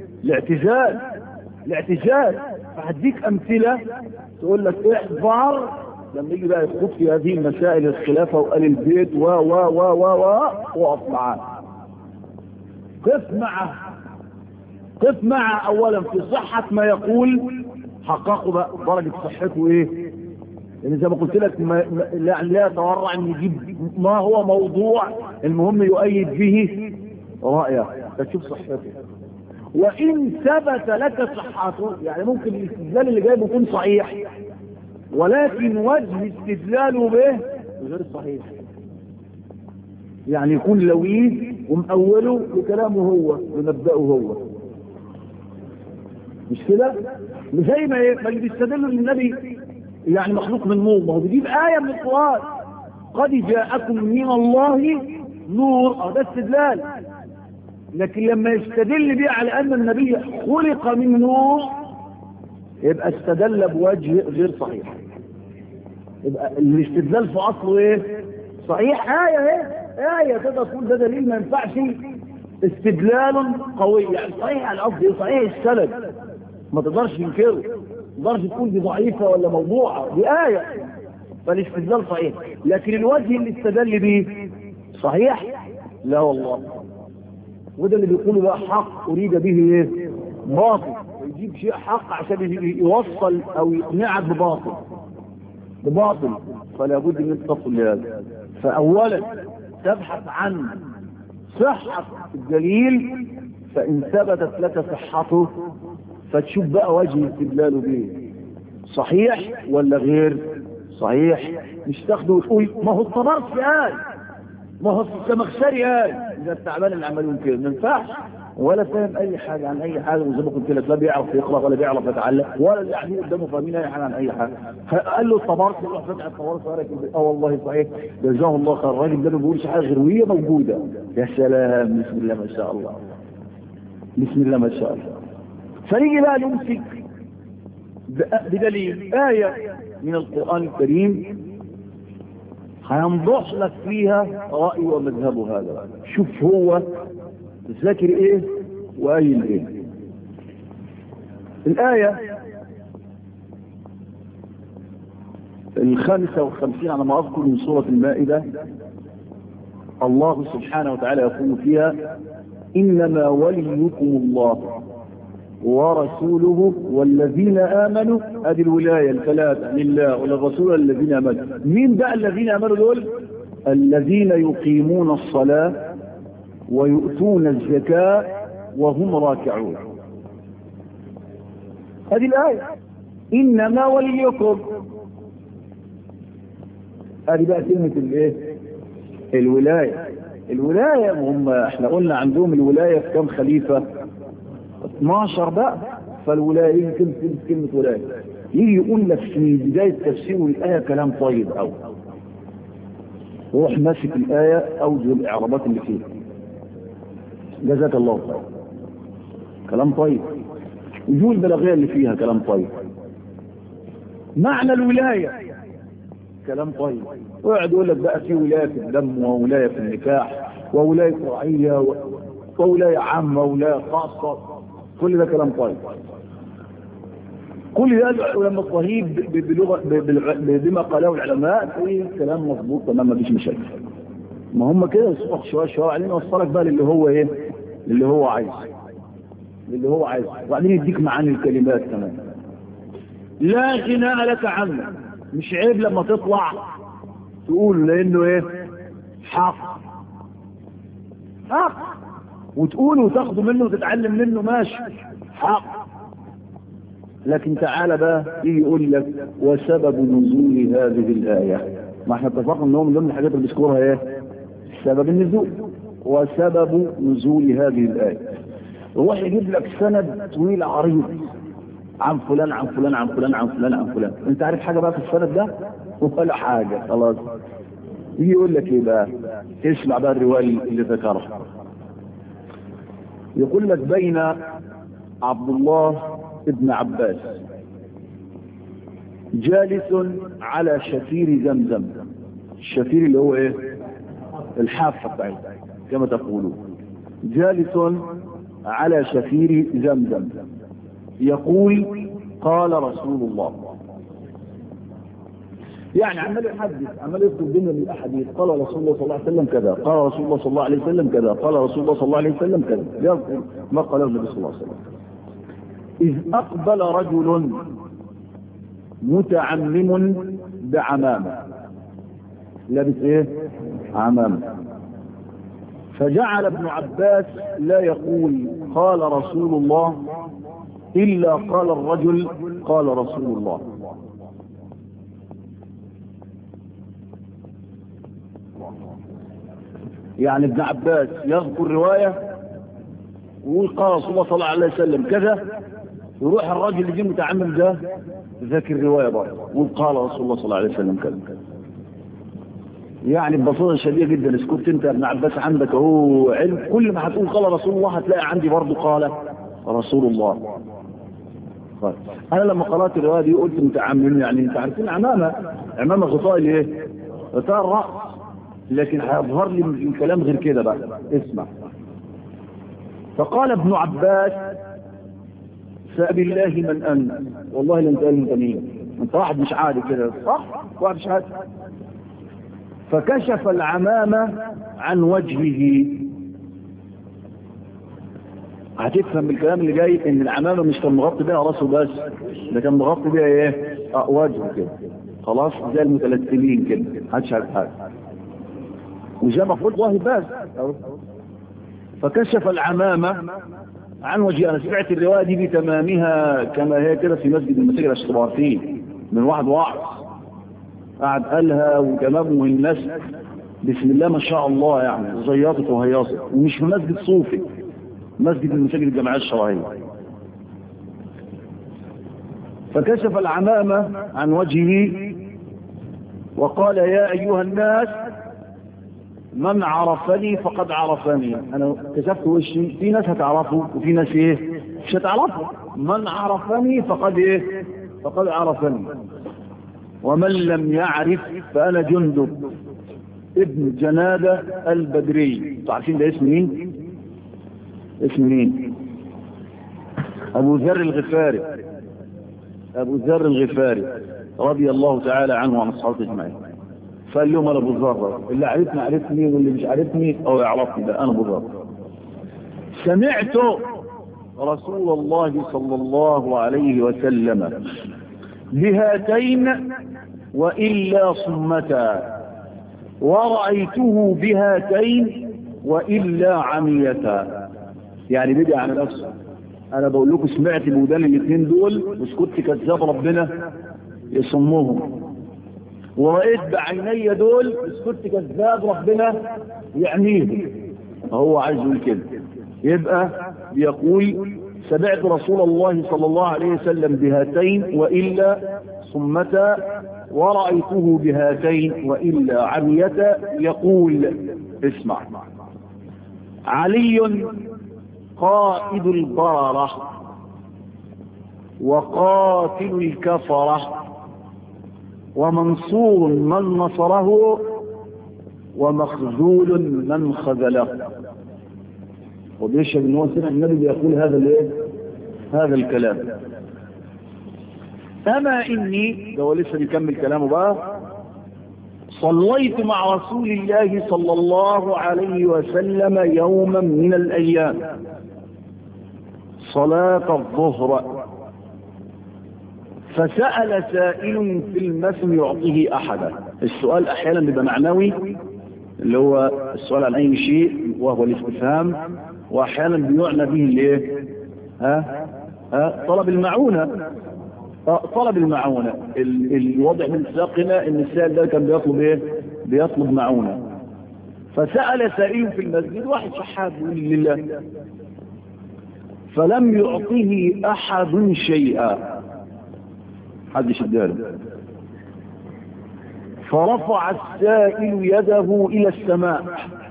الاعتزال. فهديك امثله تقول لك احذر لما يجي بقى يخوض في هذه المسائل الخلافه وآل البيت وقف معاه، قف معه اولا في صحه ما يقول، حققوا بقى درجه صحته ايه، يعني زي ما قلت لك لا يتورع ان يجيب ما هو موضوع، المهم يؤيد به رأيه فتشوف صحته. وإن ثبت لك صحته، يعني ممكن الاستدلال اللي جايبه يكون صحيح ولكن وجه استدلاله به غير صحيح، يعني يكون لويه ومأوله لكلامه هو ومبدأه هو، مش كده؟ زي ما اللي بيستدلوا للنبي يعني مخلوق من نور، ما هو بيجيب آية من القرآن قد جاءكم من الله نور، ده استدلال، لكن لما يستدل بيه على أن النبي خلق من نور يبقى استدل بوجه غير صحيح، يبقى الاستدلال في أصله ايه؟ صحيح، آية تقدر تقول ده دليل، ما ينفعش استدلال قوي، يعني صحيح على الأصل، صحيح السند ما تقدرش تنكره، ما تقدرش تقول دي ضعيفة ولا موضوعة، دي آية، فالاستدلال صحيح، لكن الوجه اللي استدل به صحيح؟ لا والله. وده اللي بيقولوا بقى حق أريد به ايه؟ باطل، ويجيب شيء حق عشان يوصل أو يقنعك بباطل، فلا بد من تصل لهذا. فأولا تبحث عن صحة الدليل، فإن ثبتت لك صحته فتشوف بقى وجه استدلاله به صحيح ولا غير صحيح، مش تاخده وتقول ما هو الطبرسي قال، ما هو الزمخشري قال، إذا التعبان اللي عملون كده ما ينفعش، ولا فاهم أي حاجة عن أي حاجة، وزي ما قلت لك لا بيعرف يقرأ ولا بيعرف يتعلم ولا اللي قاعدين قدامه فاهمين أي حاجة عن أي حاجة. قال له الطبرسي روح فتح الطبرسي وقال والله صحيح جزاه الله خير، الراجل ده ما بيقولش حاجة غير وهي موجودة. يا سلام، بسم الله ما شاء الله، بسم الله ما شاء الله. فنيجي بقى نمسك بدليل آية من القرآن الكريم هينضح لك فيها رأي ومذهبه هذا، شوف هو ذاكر ايه وقايل ايه. الآية 55 على ما أذكر من سورة المائدة، الله سبحانه وتعالى يقول فيها إنما وليكم الله ورسوله والذين آمنوا، هذه الولاية الثلاثة لله وللرسول الذين آمنوا. مين بقى الذين آمنوا دول؟ الذين يقيمون الصلاة ويؤتون الزكاة وهم راكعون. هذه الآية إنما وليكم. هذه بقى كلمة الايه؟ الولاية. الولاية هم احنا قلنا عندهم الولاية في كم خليفة؟ 12 بقى. فالولاية يجي كلمة ولاية، يجي يقول لك في بداية تفسير الآية كلام طيب أوي، روح ماسك الآية أوجه الإعرابات اللي فيها، جزاك الله خير، كلام طيب، وجوه البلاغية اللي فيها كلام طيب، معنى الولاية كلام طيب، ويقعد يقول لك بقى في ولاية في الدم وولاية في النكاح وولاية فرعية وولاية عامة وولاية خاصة، كل ده كلام طيب. كل ده لما الصهيب بما قاله العلماء في كلام مضبوط تمام، ما فيش مشاكل. ما هم كده يصبح شويه شويه وبعدين يوصلك بقى للي هو ايه؟ اللي هو عايزه، اللي هو عايزه، وبعدين يديك معاني الكلمات كمان. لا غناء لك عنه، مش عيب لما تطلع تقول لانه ايه؟ حق حق، وتقول وتاخده منه وتتعلم منه، ماشي حق. لكن تعالى بقى يجي يقول لك وسبب نزول هذه الآية، ما احنا اتفقنا انهم من ضمن الحاجات اللي بيذكرها ايه؟ سبب النزول. وسبب نزول هذه الآية، وهو يجيب لك سند طويل عريض عن فلان عن فلان عن فلان عن فلان عن فلان. انت عارف حاجة بقى في السند ده؟ ولا حاجة، خلاص. يجي يقول لك ايه بقى؟ اسمع بقى الرواية اللي ذكرها. يقول لك بين عبد الله ابن عباس جالس على شفير زمزم. الشفير اللي هو ايه؟ الحافة بتاعته كما تقولون. جالس على شفير زمزم يقول قال رسول الله. يعني عمال يحدث، عمال يكتب بين الاحاديث، قال رسول الله صلى الله عليه وسلم كذا، قال رسول الله صلى الله عليه وسلم كذا، قال رسول الله صلى الله عليه وسلم كذا، يذكر ما قاله النبي صلى الله عليه وسلم. إذ أقبل رجل متعمم بعمامة، لابس ايه؟ عمامة. فجعل ابن عباس لا يقول قال رسول الله إلا قال الرجل قال رسول الله. يعني ابن عباس يذكر رواية ويقول قال رسول الله صلى الله عليه وسلم كذا، ويروح الراجل اللي جه متعمم ده ذاكر الرواية برضه ويقول قال رسول الله صلى الله عليه وسلم كذا. يعني ببساطة شديدة جدا، اسكت انت يا ابن عباس، عندك اهو علم، كل ما هتقول قال رسول الله هتلاقي عندي برضه قال رسول الله. طيب انا لما قرأت الرواية دي قلت متعمم، يعني انت عارفين عمامة غطاء الايه؟ غطاء الرأس، لكن هيظهر لي من كلام غير كده بقى. اسمع. فقال ابن عباس فبالله من أنت، والله لن تقال انت مين، انت واحد مش عادي كده، صح؟ واحد مش عادي. فكشف العمامة عن وجهه. هتفهم بالكلام اللي جاي ان العمامة مش كان مغطي بيها راسه بس، ده كان مغطي بيها ايه؟ وجهه كده، خلاص زي المتلتمين كده، محدش عارف حاجه، وزي مفروض ظاهر بس. فكشف العمامة عن وجهه. انا سمعت الرواية دي بتمامها كما هي كده في مسجد المساجد الاشتراكيين من واحد واعظ قعد قالها وتمام، والناس بسم الله ما شاء الله يعني زياطت وهياصت، ومش في مسجد صوفي، مسجد المساجد الجماعية الشرعية. فكشف العمامة عن وجهه وقال يا أيها الناس من عرفني فقد عرفني. أنا كشفت وشي، في ناس هتعرفه وفي ناس إيه مش هتعرفه. من عرفني فقد إيه؟ فقد عرفني. ومن لم يعرف فأنا جندب ابن جنادة البدري. تعرفين ده اسم مين؟ اسم مين؟ أبو ذر الغفاري. أبو ذر الغفاري رضي الله تعالى عنه وعن الصحابة أجمعين. فقال لهم أنا أبو ذر، اللي عرفني عرفني واللي مش عرفني أو يعرفني ده أنا أبو ذر. سمعت رسول الله صلى الله عليه وسلم بهاتين وإلا صمتا، ورأيته بهاتين وإلا عميتا. يعني بدي على نفسه. انا بقول لكم سمعت بودان الاثنين دول وسكت كذاب ربنا يصمهم، ورأيت بعيني دول وسكت كذاب ربنا يعنيهم. هو عايز يقول كده، يبقى بيقول سمعت رسول الله صلى الله عليه وسلم بهاتين وإلا صمتا، ورأيته بهاتين وإلا عميتا، يقول اسمع: علي قائد البررة وقاتل الكفرة ومنصور من نصره ومخذول من خذله. وبيشهد ان هو سمع النبي بيقول هذا الكلام. اما اني، ده هو لسه بيكمل كلامه بقى، صليت مع رسول الله صلى الله عليه وسلم يوما من الايام صلاة الظهر، فسأل سائل في المسم يعطيه احدا. السؤال احيانا بيبقى معنوي، اللي هو السؤال عن اي شيء وهو الاستفهام، واحيانا بيعنى به الايه؟ طلب المعونة. طلب المعونة. الوضع من ساقنا ان السائل ده كان بيطلب ايه؟ بيطلب معونة. فسأل سائل في المسجد، واحد شحات يقول لله، فلم يعطه احد شيئا، حدش اداله. فرفع السائل يده الى السماء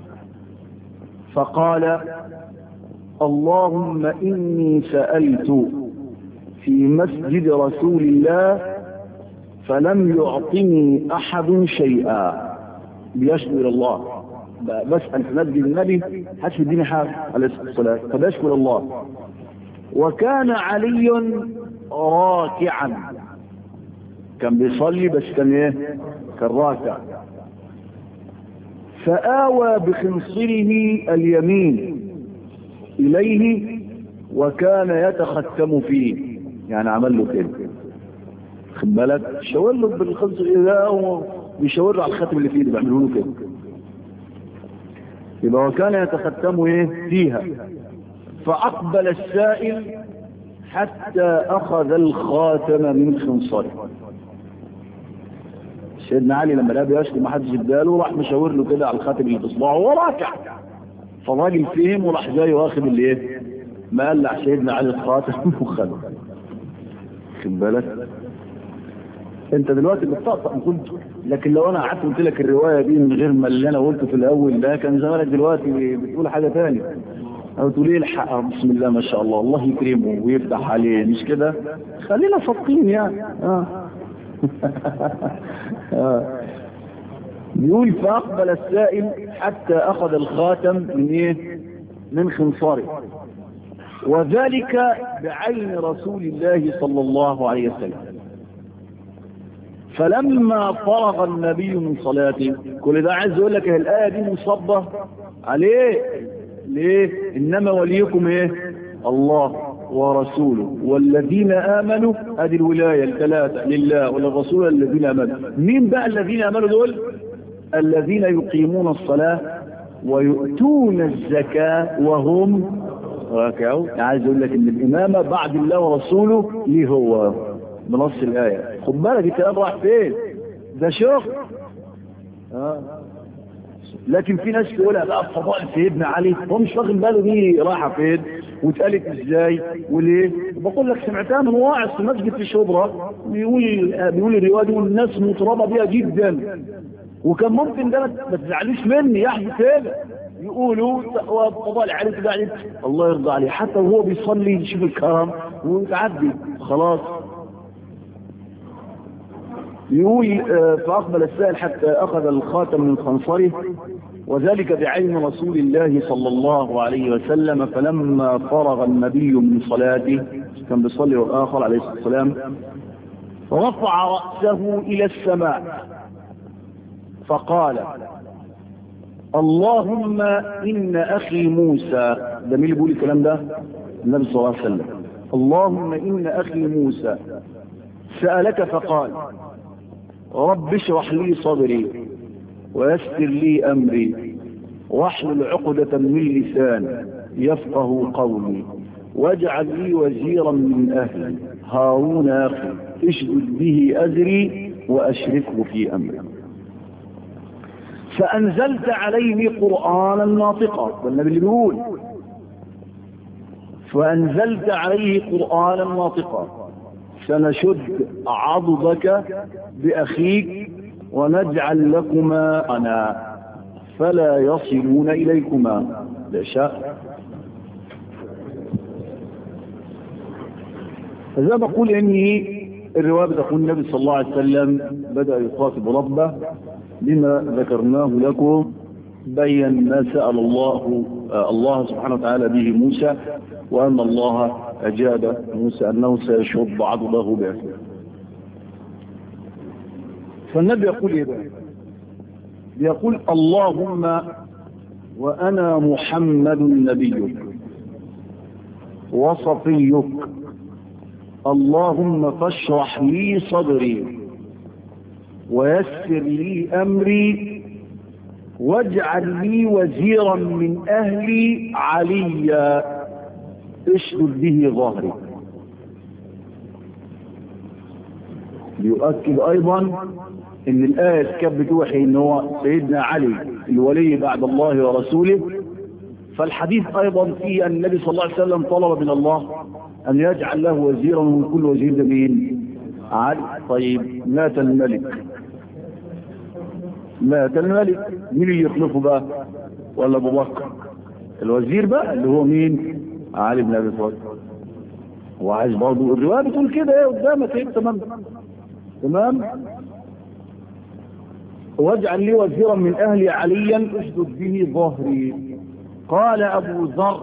فقال: اللهم اني سألت في مسجد رسول الله فلم يعطني احد شيئا. بيشكر الله، بسأل في مسجد النبي حدش يديني حاجه عليه الصلاه والسلام، فبشكر الله. وكان علي راكعا، كان بيصلي بس كان ايه؟ كان راكع. فآوى بخنصره اليمين إليه وكان يتختم فيه، يعني عمل له كده، خد بالك، شاور له بالخنصر ده، هو بيشاور له على الختم اللي فيه، بيعملوا له كده. يبقى وكان يتختم ايه؟ فيها. فأقبل السائل حتى أخذ الخاتم من خنصره. سيدنا علي لما لقى بيشكي ما حدش اداله، راح مشاور له كده على الخاتم اللي في اصبعه وهو راكع. فالراجل فهم وراح جاي واخد اللي ايه؟ ما قلع سيدنا علي الخاتم وخده. خد بالك انت دلوقتي بتطقطق قلت، لكن لو انا قعدت قلت لك الروايه دي من غير ما اللي انا قلته في الاول ده، كان زمانك دلوقتي بتقول حاجه ثانيه، او تقول ايه الحق بسم الله ما شاء الله الله يكرمه ويفتح عليه، مش كده؟ خلينا صادقين يعني. بيقول فأقبل السائل حتى أخذ الخاتم من إيه؟ من خنصره، وذلك بعين رسول الله صلى الله عليه وسلم. فلما فرغ النبي من صلاته، كل ده عايز يقول لك الآية دي مصبة عليه. ليه؟ إنما وليكم إيه؟ الله ورسوله والذين آمنوا. هذه الولاية الثلاثة لله وللرسول الذين آمنوا. مين بقى الذين آمنوا دول؟ الذين يقيمون الصلاة ويؤتون الزكاة وهم راكعون. عايز اقول لك ان الامامة بعد الله ورسوله ليه هو بنص الآية. خد بالك الكلام راح فين؟ ده شغل. لكن في ناس تقولها بقى في فضائل سيدنا علي، هو مش واخد باله دي رايحه فين واتقالت ازاي وليه. بقول لك سمعتها من واعظ في مسجد في شبرا بيقول الروايه دي والناس مطربه بيها جدا، وكان ممكن ده ما تزعلوش مني يحدث كده، يقولوا فضائل علي تبعد الله يرضى عليه، حتى وهو بيصلي يشوف الكرم ويتعدي خلاص. يقول فأقبل السائل حتى أخذ الخاتم من خنصره، وذلك بعين رسول الله صلى الله عليه وسلم. فلما فرغ النبي من صلاته، كان بيصلي والآخر عليه الصلاة والسلام، رفع رأسه إلى السماء فقال: اللهم إن أخي موسى. ده مين اللي بيقول الكلام ده؟ النبي صلى الله عليه وسلم. اللهم إن أخي موسى سألك فقال: رب اشرح لي صدري ويسر لي أمري واحلل عقدة من لساني يفقه قولي واجعل لي وزيرا من أهلي هارون أخي اشدد به أزري وأشركه في أمري فأنزلت عليه قرآنا ناطقا. والنبي اللي بيقول فأنزلت عليه قرآنا ناطقا سنشد عضدك بأخيك ونجعل لكما أنا فلا يصلون إليكما. لا شاء فإذا بقول إني الرواية بتقول النبي صلى الله عليه وسلم بدأ يخاطب ربه بما ذكرناه لكم بين ما سأل الله سبحانه وتعالى به موسى وأن الله أجاب موسى أنه سيشد عضده بأخيه. فالنبي يقول إيه بقى؟ يقول اللهم وأنا محمد نبيك وصفيك اللهم فاشرح لي صدري ويسر لي أمري واجعل لي وزيرا من أهلي عليا اشدد به ظهري. يؤكد أيضا ان الآية كانت بتوحي ان هو سيدنا علي الولي بعد الله ورسوله. فالحديث ايضا فيه ان النبي صلى الله عليه وسلم طلب من الله ان يجعل له وزيرا من كل وزير ده مين؟ علي. طيب مات الملك مين اللي يخلفه بقى؟ ولا ابو بكر؟ الوزير بقى اللي هو مين؟ علي بن ابي طالب. وعايز برضه الروايه بتقول كده ايه قدامك ايه؟ تمام واجعل لي وزيرا من أهلي عليا اشدد به ظهري. قال أبو ذر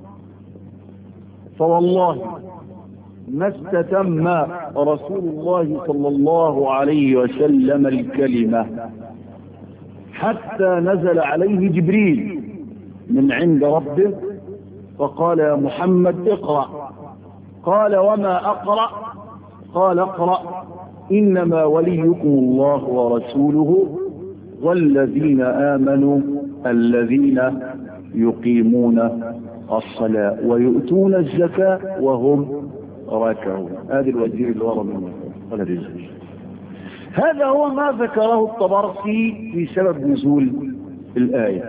فوالله ما استتم رسول الله صلى الله عليه وسلم الكلمة حتى نزل عليه جبريل من عند ربه فقال يا محمد اقرأ. قال وما أقرأ؟ قال اقرأ إنما وليكم الله ورسوله والذين آمنوا الذين يقيمون الصلاة ويؤتون الزكاة وهم راكعون. هذا الوزير اللي ورا منه ولا رزق. هذا هو ما ذكره الطبرسي في سبب نزول الآية.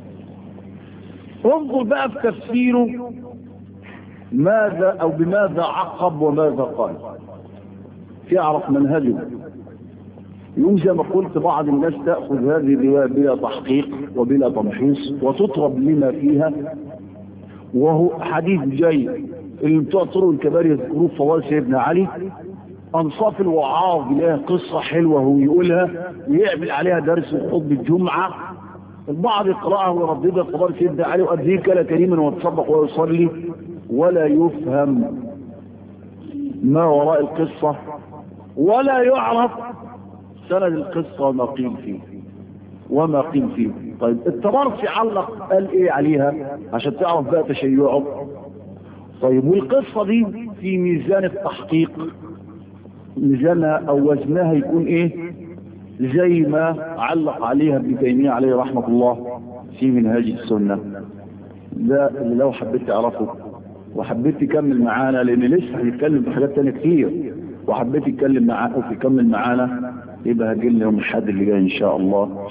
انظر بقى في تفسيره ماذا أو بماذا عقب وماذا قال يعرف منهجه. يوم زي ما قلت بعض الناس تأخذ هذه الرواية بلا تحقيق وبلا تمحيص وتطرب لما فيها وهو حديث جاي اللي بتوع طرق الكبار يذكروه فوائد سيدنا علي أنصاف الوعاظ لها قصة حلوة هو يقولها ويعمل عليها درس خطبة الجمعة. البعض يقرأها ويرددها خبر سيدنا علي وأديه كلا كريما ويتصدق ويصلي ولا يفهم ما وراء القصة ولا يعرف سند القصة وما قيل فيه. طيب الطبرسي علق قال ايه عليها عشان تعرف بقى تشيعه. طيب والقصة دي في ميزان التحقيق ميزانها او وزنها يكون ايه زي ما علق عليها ابن تيمية عليه رحمة الله في منهاج السنة. ده اللي لو حبيت تعرفه وحبيت تكمل معانا لان لسه هنتكلم في حاجات تانية كتير وحبيت تتكلم معانا وتكمل معانا يبقى هجيلنا يوم الحد اللي جاي ان شاء الله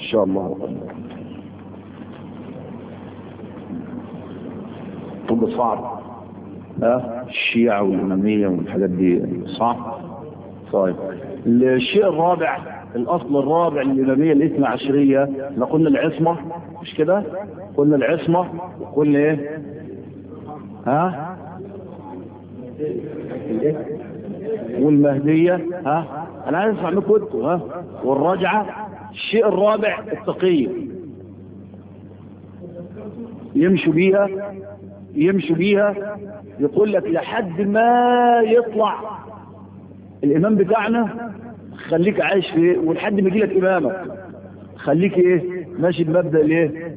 طب صعب الشيعة والإمامية والحاجات دي صعب. طيب الشيء الرابع الأصل الرابع للإمامية الاثنى عشرية احنا قلنا العصمة مش كده؟ قلنا العصمة وقلنا ايه؟ والمهدية انا عايز اسمع منكم انتوا والرجعة. الشيء الرابع التقية يمشوا بيها يقول لك لحد ما يطلع الامام بتاعنا خليك عايش فيه ولحد ما يجي لك امامك خليك ايه ماشي بمبدأ الايه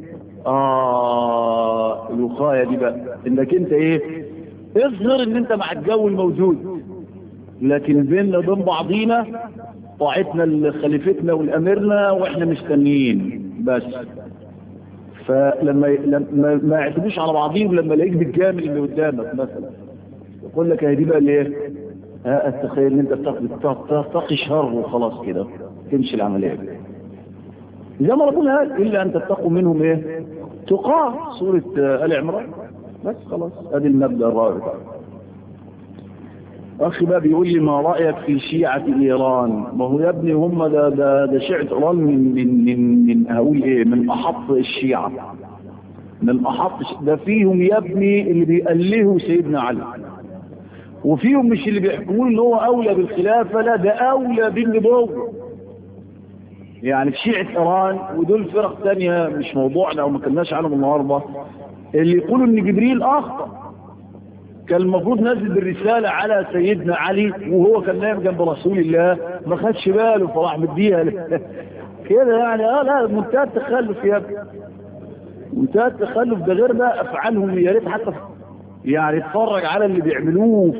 الوقاية دي بقى انك انت ايه اظهر ان انت مع الجو الموجود لكن بيننا وبين بعضينا طاعتنا لخليفتنا والامرنا واحنا مستنيين بس. فلما ما يعتمدوش على بعضهم لما يلاقيك بالجامل اللي قدامك مثلا يقول لك هي دي بقى الايه؟ التخيل ان انت تتقي شر وخلاص كده تمشي العمليه زي ما ربنا قال الا ان تتقوا منهم ايه؟ تقاه سوره ال عمران. بس خلاص ادي المبدا الرابع. اخي بقى بيقول لي ما رايك في شيعه ايران؟ ما هو يا ابني هم ده شيعه ايران من هقول ايه؟ من احط الشيعه، من احط ده فيهم يا ابني اللي بيألهوا سيدنا علي، وفيهم مش اللي بيحكمون ان هو اولى بالخلافه، لا ده اولى بالنبوه. يعني في شيعه ايران ودول فرق ثانيه مش موضوعنا وما كناش عنهم النهارده، اللي يقولوا ان جبريل اخطأ كان المفروض نزل بالرسالة على سيدنا علي وهو كان نايم جنب رسول الله ما خدش باله فراح مديها كده يعني. لا منتهى التخلف يا ابني، منتهى التخلف. ده غير بقى افعالهم يا ريت حتى يعني اتفرج على اللي بيعملوه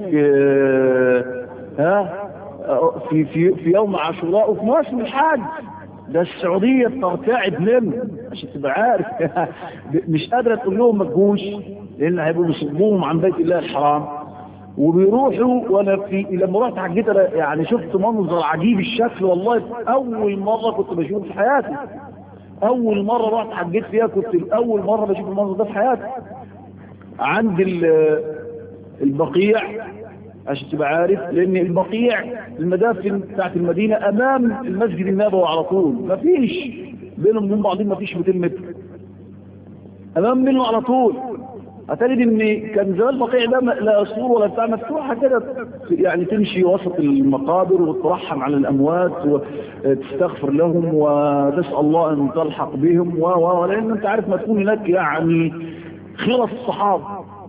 في يوم عاشوراء وفي مواسم الحج. ده السعودية ترتعب منه عشان تبقى عارف مش قادرة تقول لهم ما تجوش لان هيبقوا بيصدوهم عن بيت الله الحرام وبيروحوا. وانا لما رحت حجيت يعني شفت منظر عجيب الشكل والله. اول مرة كنت بشوفه في حياتي، اول مرة رحت حجيت فيها كنت اول مرة بشوف المنظر ده في حياتي عند البقيع عشان تبقى عارف. لان البقيع المدافن بتاعت المدينة امام المسجد النبوي على طول، ما فيش بينهم وبين بعضهم ما فيش 200 متر امام منه على طول. هتجد ان كان زمان البقيع ده لا سور ولا بتاع، مفتوحه كده يعني تمشي وسط المقابر وترحم على الاموات وتستغفر لهم وتسال الله ان تلحق بهم ولان انت عارف ما تكون هناك يعني خيرة الصحابه،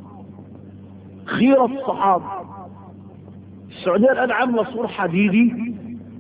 خيرة الصحابه. السعوديه الان عامله سور حديدي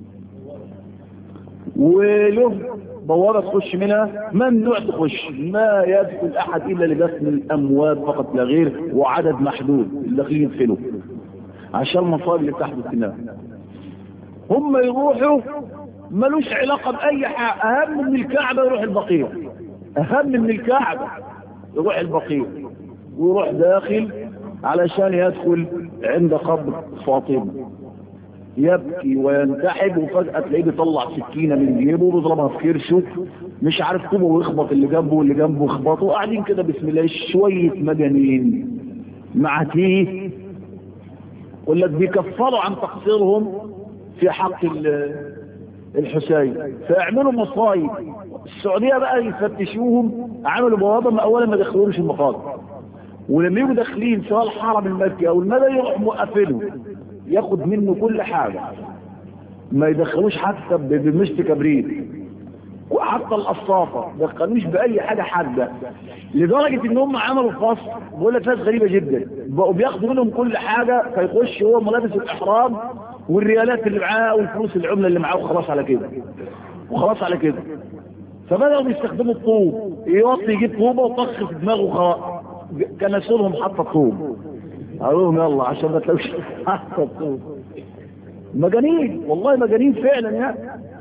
وله بوابة تخش منها، ممنوع تخش، ما يدخل احد الا لدفن الاموات فقط لا غير، وعدد محدود اللي داخلين يدخلوا عشان المصائب اللي بتحدث هناك. هم يروحوا ملوش علاقة باي حاجة، اهم من الكعبة يروح البقيع، اهم من الكعبة يروح البقيع ويروح داخل علشان يدخل عند قبر فاطمة، يبكي وينتحب وفجأة تلاقيه بيطلع سكينة من جيبه وبيضربها في كرشه مش عارف كوبه ويخبط اللي جنبه واللي جنبه يخبطه، وقاعدين كده بسم الله شوية مجانين مع تيه ولا بيكفروا عن تقصيرهم في حق الحسين فيعملوا مصايب. السعودية بقى يفتشوهم، عملوا بوابة ما اولا ما دخلوش المقابر، ولما يجوا داخلين سواء الحرم المكي او المدني يروح موقفينه ياخد منه كل حاجة، ما يدخلوش حتى بمشت كبريت وحتى القصافة ما دخلوش بأي حاجة حادة، لدرجة ان هم عملوا فصل بقول لك ناس غريبة جدا بقوا بياخدوا منهم كل حاجة، فيخش هو ملابس الإحرام والريالات اللي معاه والفلوس العملة اللي معاه وخلاص على كده وخلاص على كده. فبدأوا بيستخدموا الطوب، يوطي يجيب طوبة وطخ في دماغه خلاص كنسلهم حتى الطوب، قالوا لهم يلا عشان ما تلاقوش حتى الطوب. مجانين والله، مجانين فعلا يعني،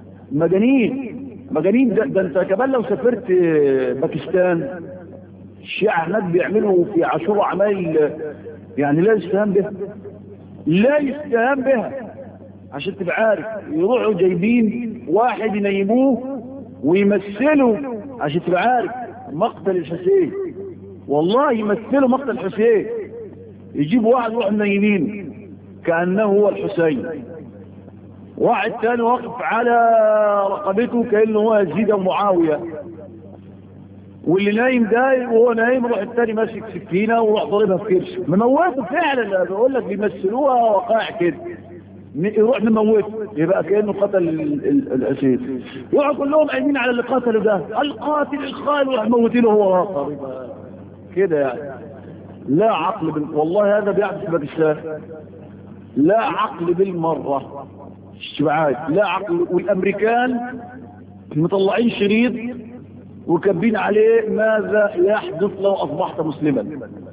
مجانين. ده انت كمان لو سافرت باكستان الشيعة هناك بيعملوا في عاشوراء عمايل يعني لا يستهان بها، لا يستهان بها عشان تبقى عارف. يروحوا جايبين واحد ينيموه ويمثلوا عشان تبقى عارف مقتل الحسين، والله يمثلوا مقتل الحسين، يجيبوا واحد يروح منيمين كأنه هو الحسين، واحد تاني واقف على رقبته كأنه هو يزيد ومعاوية، واللي نايم ده وهو نايم يروح التاني ماسك سكينة ويروح ضاربها في كرشه مموته فعلا. بقول لك بيمثلوها وقائع كده، يروح مموته يبقى كأنه قتل الأسير، يقعد كلهم قايمين على اللي قتله ده القاتل الخال ويروح موتينه هو راقب كده يعني. لا عقل والله هذا بيحدث باكستان، لا عقل بالمرة اشتباعات، لا عقل. والامريكان مطلعين شريط وكبين عليه ماذا يحدث لو اصبحت مسلما،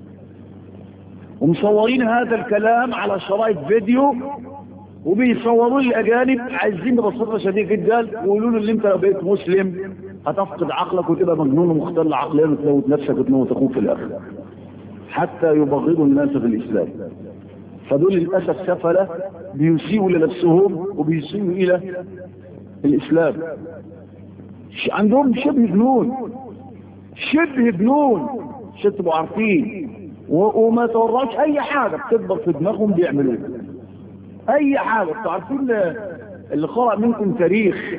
ومصورين هذا الكلام على شرائط فيديو وبيصوروا الاجانب عايزين ببساطه شديده جدا ويقولوا له اللي انت لو بقيت مسلم هتفقد عقلك وتبقى مجنون ومختل عقليا وتموت نفسك وتموت اخوك في الاخر، حتى يبغضوا الناس في الاسلام. فدول للاسف سفله بيسيئوا لنفسهم وبيسيئوا الى الاسلام. عندهم شبه جنون، شبه جنون، عشان تبقوا عارفين. وما توراش اي حاجه بتكبر في دماغهم بيعملوها، اي حاجه. انتوا عارفين اللي قرأ منكم تاريخ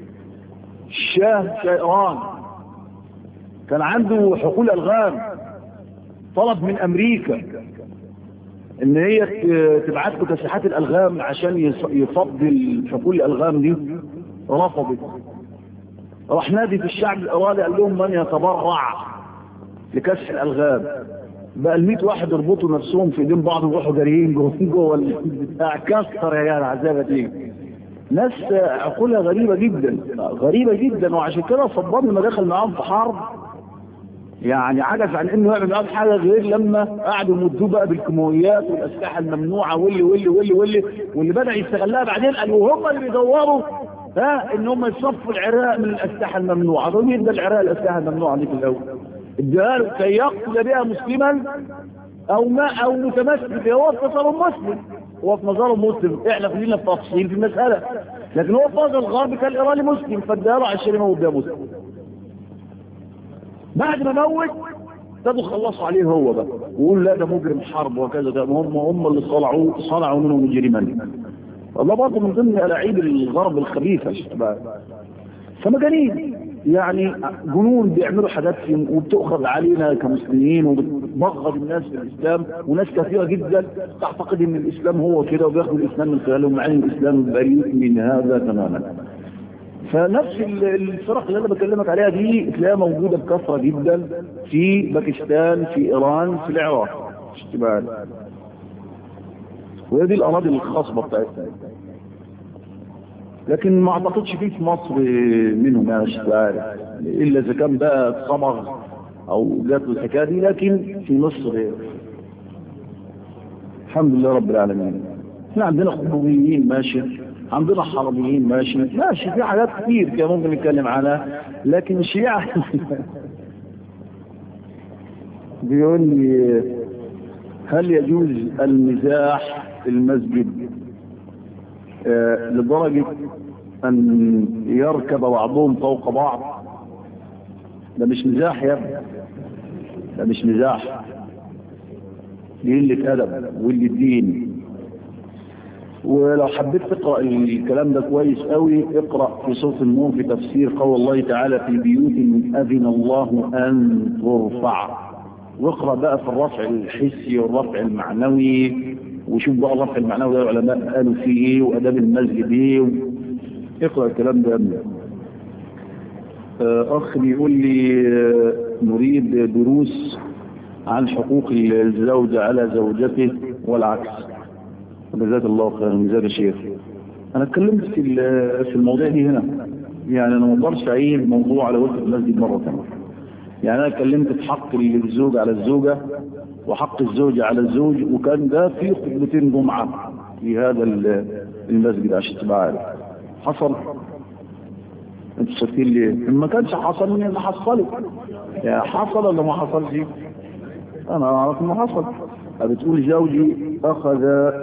شاه ايران كان عنده حقول الغام، طلب من امريكا ان هي تبعت له تسليحات الالغام عشان يفضل حقول الالغام دي، رفضت. راح نادي في الشعب الايراني قال لهم من يتبرع لكسح الالغام. بقى 100 واحد يربطوا نفسهم في ايدين بعض ويروحوا جاريين جوه البتاع. كسر يا جدع زي ما تيجي. ناس عقولها غريبه جدا غريبه جدا. وعشان كده صدام لما دخل معاهم في حرب يعني عجز عن انه يعمل معاهم حاجه غير لما قعدوا يمدوه بقى بالكيماويات والاسلحه الممنوعه واللي بدا يستغلها بعدين قالوا هم اللي بيدوروا ان هم يصفوا العراق من الاسلحه الممنوعه. دول يدى العراق الاسلحه الممنوعه دي في الاول، اداها كي يقتل بها مسلما او متمسك. هو في نظرهم مسلم، هو في نظرهم مسلم. احنا خلينا في تفصيل في المساله، لكن هو في نظر الغرب كان الايراني مسلم، فاداها له عشان يموت بها مسلم. بعد ما موت ابتدوا خلصوا عليه هو بقى ويقول لا ده مجرم حرب وكذا. هم اللي صنعوا منه مجرما. والله برضه من ضمن الاعيب الغرب الخبيثه فمجانين يعني، جنون بيعملوا حاجات وبتؤخذ علينا كمسلمين وبتبغض الناس في الاسلام. وناس كثيره جدا تعتقد ان الاسلام هو كده وبياخدوا الاسلام من خلاله، مع ان الاسلام بريء من هذا تماما. فنفس الفرق اللي انا بكلمك عليها دي تلاقيها موجوده بكثره جدا في باكستان، في ايران، في العراق، وهي دي الاراضي الخاصه بتاعتنا. لكن ما اعتقدش في مصر منهم يعني، مش عارف الا اذا كان بقى صبغ او جات له الحكايه دي. لكن في مصر الحمد لله رب العالمين احنا عندنا خطوبيين ماشي، عندنا حرميين ماشي في حاجات كتير كده ممكن نتكلم عنها. لكن الشيعة بيقول لي هل يجوز المزاح في المسجد لدرجة أن يركب بعضهم فوق بعض؟ ده مش مزاح يا ابني، ده مش مزاح، دي قلة أدب وقلة دين. ولو حبيت تقرأ الكلام ده كويس قوي اقرأ في سورة النور في تفسير قول الله تعالى في بيوت أذن الله أن ترفع، واقرأ بقى في الرفع الحسي والرفع المعنوي، وشوف بقى الرفع المعنوي ده العلماء قالوا فيه ايه وأداب المسجد ايه. اقرأ الكلام ده. أخ بيقول لي نريد دروس عن حقوق الزوج على زوجته والعكس. جزاك الله خيرا. جزاك الشيخ. انا اتكلمت في الموضوع دي هنا، يعني انا ما اقدرش اعيد الموضوع على وجه المسجد مره ثانيه. يعني انا اتكلمت في حق الزوج على الزوجه وحق الزوجه على الزوج، وكان ده في خطبتين جمعه في هذا المسجد عشان تبقى عارف. حصل؟ انتوا ساكتين ليه؟ ما كانش حصل من اللي حصلت. يعني حصل ولا ما حصلش؟ انا اعرف انه حصل. بتقول زوجي اخذ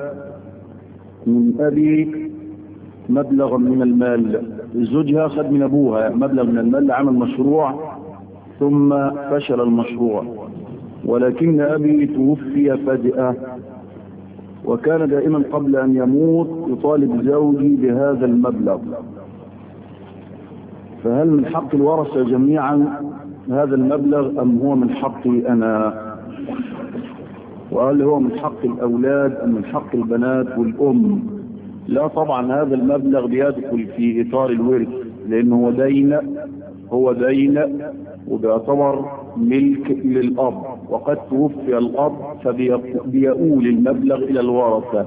من أبي مبلغا من المال، زوجها أخذ من أبوها مبلغ من المال لعمل مشروع ثم فشل المشروع، ولكن أبي توفي فجأة، وكان دائما قبل أن يموت يطالب زوجي بهذا المبلغ، فهل من حق الورثة جميعا هذا المبلغ أم هو من حقي أنا؟ وهل هو من حق الأولاد أم من حق البنات والأم؟ لا طبعا هذا المبلغ بيدخل في إطار الورث، لأنه هو دين وبيعتبر ملك للأب، وقد توفي الأب فبيؤول المبلغ إلى الورثة.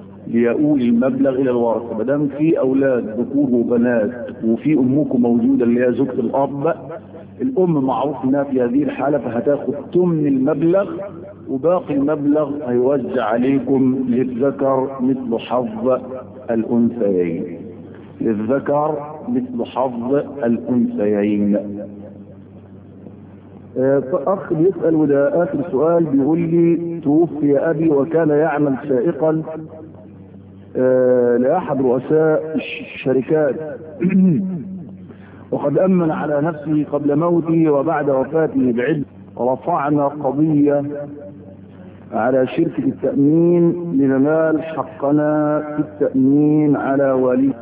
ما دام في أولاد ذكور وبنات وفي أمكم موجودة اللي هي زوجة الأب، الأم معروف انها في هذه الحالة فهتاخد ثمن المبلغ، وباقي المبلغ هيوزع عليكم للذكر مثل حظ الأنثيين. للذكر مثل حظ الأنثيين. أخ بيسأل، وده آخر سؤال، بيقول لي توفي أبي وكان يعمل سائقا لأحد رؤساء الشركات وقد أمن على نفسه قبل موته وبعد وفاته بعدة. رفعنا قضية على شركة التأمين لننال حقنا في التأمين على والده،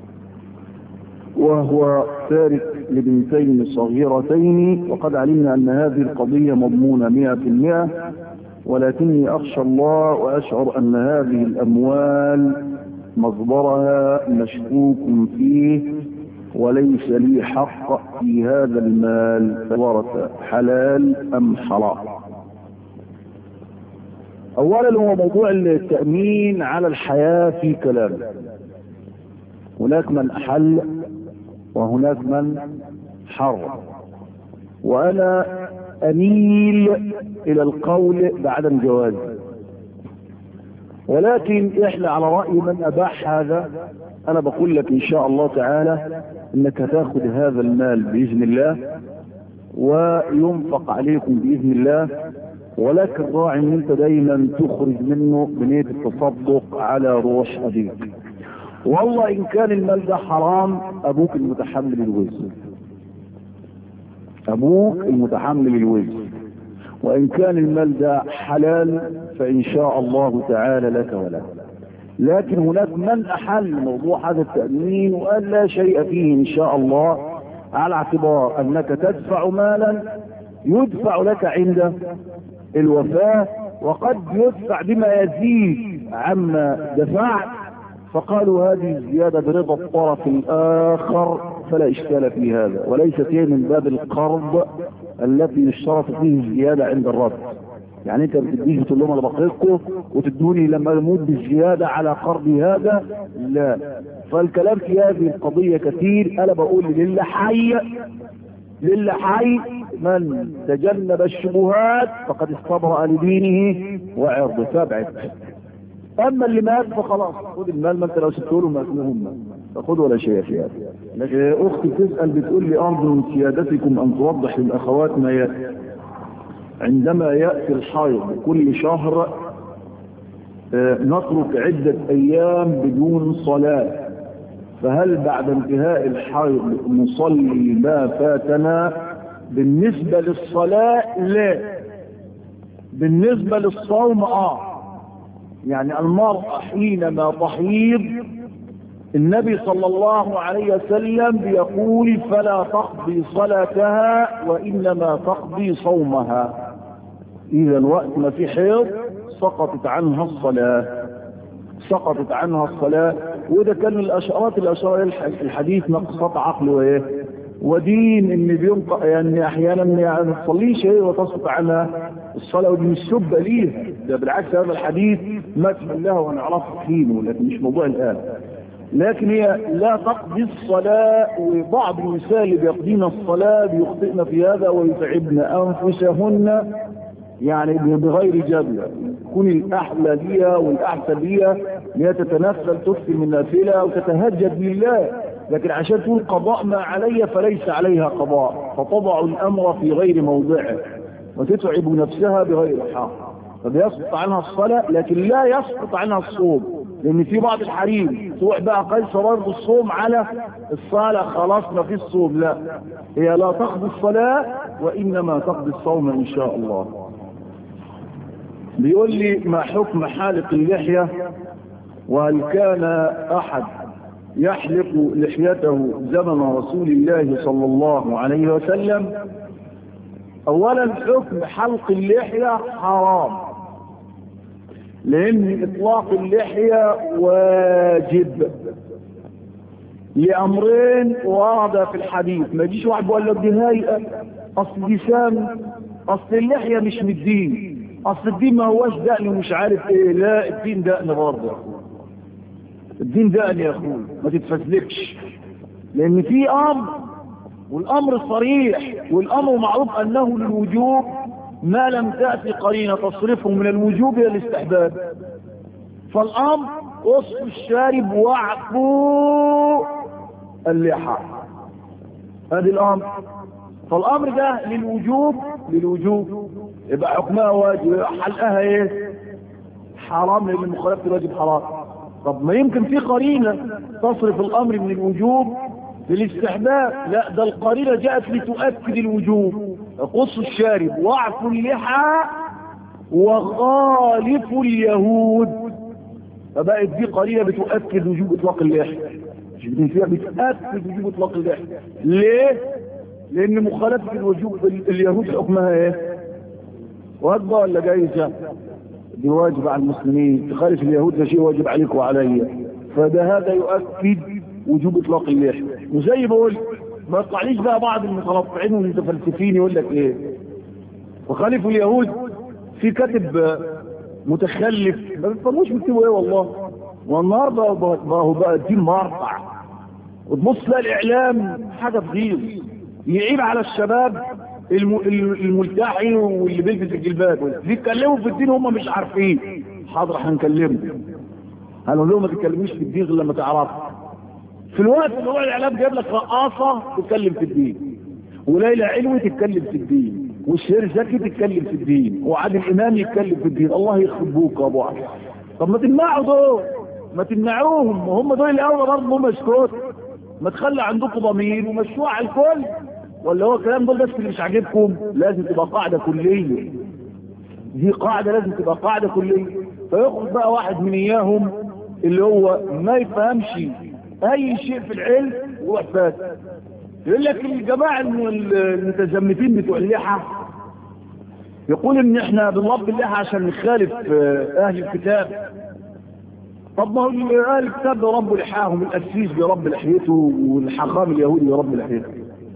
وهو تارك لبنتين صغيرتين، وقد علمنا أن هذه القضية مضمونة 100%، ولكني أخشى الله وأشعر أن هذه الأموال مصدرها مشكوك فيه وليس لي حق في هذا المال، فورث حلال أم حرام؟ أولا هو موضوع التأمين على الحياة في كلام، هناك من أحل وهناك من حرم، وأنا أميل إلى القول بعدم جوازه، ولكن إحنا على رأي من أباح هذا. أنا بقول لك إن شاء الله تعالى إنك هتاخد هذا المال بإذن الله وينفق عليكم بإذن الله، ولكن راعي ان انت دايما تخرج منه بنية التصدق على روح أبيك. والله إن كان المال ده حرام أبوك المتحمل الوزر، أبوك المتحمل الوزر، وإن كان المال ده حلال فإن شاء الله تعالى لك وله. لكن هناك من أحل موضوع هذا التأمين وقال لا شيء فيه إن شاء الله، على اعتبار أنك تدفع مالا يدفع لك عند الوفاة، وقد يدفع بما يزيد عما دفعت، فقالوا هذه الزيادة برضا الطرف الآخر فلا إشكال في هذا، وليست هي من باب القرض التي يشترط فيه الزيادة عند الرد. يعني انت بتديه تقول لهم انا بقرضكم وتدوني لما اموت بالزيادة على قرضي هذا، لا. فالكلام في هذه القضية كثير. انا بقول لله حي من تجنب الشبهات فقد استبرأ لدينه وعرضه، فابعد. اما اللي مات فخلاص خد المال، ما انت لو سبته له مأكلهم فخذ ولا شيء في هذا. لكن اختي تسأل بتقول لي ارجو من سيادتكم ان توضح للاخوات ما يأتي عندما يأتي الحيض كل شهر، نترك عدة ايام بدون صلاة، فهل بعد انتهاء الحيض نصلي ما فاتنا؟ بالنسبة للصلاة لا، بالنسبة للصوم يعني المرأة حينما تحيض النبي صلى الله عليه وسلم بيقول فلا تقضي صلاتها وإنما تقضي صومها. إذا وقت ما في حيض سقطت عنها الصلاة، وده كان من الأشارات الحديث نقصت عقل وإيه ودين، ان بينقع يعني احيانا ما تصليش وتسقط عنها الصلاه، ودي مش سبه ليه، ده بالعكس هذا الحديث مكمل له ونعرفه حينه، لكن مش موضوع الان. لكن هي لا تقضي الصلاه، وبعض النساء اللي بيقضين الصلاه بيخطئن في هذا ويتعبن انفسهن يعني بغير جدوى. يكون الاحلى ليها والاحسن ليها هي تتنفل تكفي من نافله وتتهجد لله، لكن عشان تقول قضاء ما علي فليس عليها قضاء، فتضع الامر في غير موضعه وتتعب نفسها بغير حق، فبيسقط عنها الصلاه لكن لا يسقط عنها الصوم، لان في بعض الحريم تروح بقى قيس برضه الصوم على الصلاه، خلاص ما في الصوم، لا، هي لا تقضي الصلاه وانما تقضي الصوم ان شاء الله. بيقول لي ما حكم حالق اللحيه، وهل كان احد يحلق لحيته زمن رسول الله صلى الله عليه وسلم؟ اولا حكم حلق اللحية حرام، لان اطلاق اللحية واجب لامرين ورد في الحديث. ما يجيش واحد بيقول لك دي هيئة، اصل لسان، اصل اللحية مش من الدين، اصل الدين ما هواش دقن ومش عارف ايه، لا الدين دقن برضه، الدين دقن يا اخوي، ما تتفزلكش، لان في امر والامر صريح، والامر معروف انه للوجوب ما لم تأتي قرينة تصرفه من الوجوب الى الاستحباب. فالامر قص الشارب واعفو اللحى. هذا الامر. فالامر ده للوجوب يبقى حكمها واجب، حلقها ايه؟ حرام، لان مخالفه الواجب حرام. طب ما يمكن في قرينه تصرف الامر من الوجوب للاستحباب. لا، ده القرينه جاءت لتؤكد الوجوب. قص الشارب واعفوا اللحى وخالف اليهود. فبقت دي قرينه بتؤكد وجوب اطلاق اللحى، مش فيها بتؤكد وجوب اطلاق اللحى. ليه؟ لان مخالفه الوجوب اليهود حكمها ايه؟ واجبه ولا جايزه؟ دي واجب على المسلمين. تخالف اليهود ده شيء واجب عليك وعليا. فده هذا يؤكد وجوب اطلاق اللحى. وزي ما قلت ما يطلعليش بقى بعض المتنطعين والمتفلسفين يقول لك ايه؟ وخالفوا اليهود في كاتب متخلف ما بيفهموش بيكتبوا ايه والله. والنهارده هو بقى الدين مرفع، وتبص تلاقي الاعلام حاجه تغيظ، يعيب على الشباب الملتحي واللي بيلبس الجلباب بيتكلموا في الدين هم مش عارفين. حاضر هنكلمهم، هنقول لهم ما تتكلموش في الدين غير لما تعرفوا. في الوقت اللي هو الاعلام جايب لك رقاصه تتكلم في الدين، وليلى علوي تتكلم في الدين، والشير زكي تتكلم في الدين، وعادل امام يتكلم في الدين. الله يخرب بوك يا ابو علي. طب ما تمنعوا دول، ما تمنعوهم، وهم دول الاول برضه هم يسكتوا. ما تخلي عندكم ضمير ومشروع على الكل. ولا هو الكلام دول بس اللي مش عاجبكم؟ لازم تبقى قاعده كليه. دي قاعده لازم تبقى قاعده كليه. فيخرج بقى واحد من اياهم اللي هو ما يفهمش اي شيء في العلم ويروح فاسد. يقول لك الجماعه المتزمتين بتوع اللحى يقول ان احنا بنربي اللحى عشان نخالف اهل الكتاب. طب ما هو اهل الكتاب بيربوا لحاهم، القسيس بيربي لحيته والحاخام اليهودي بيربي لحيته.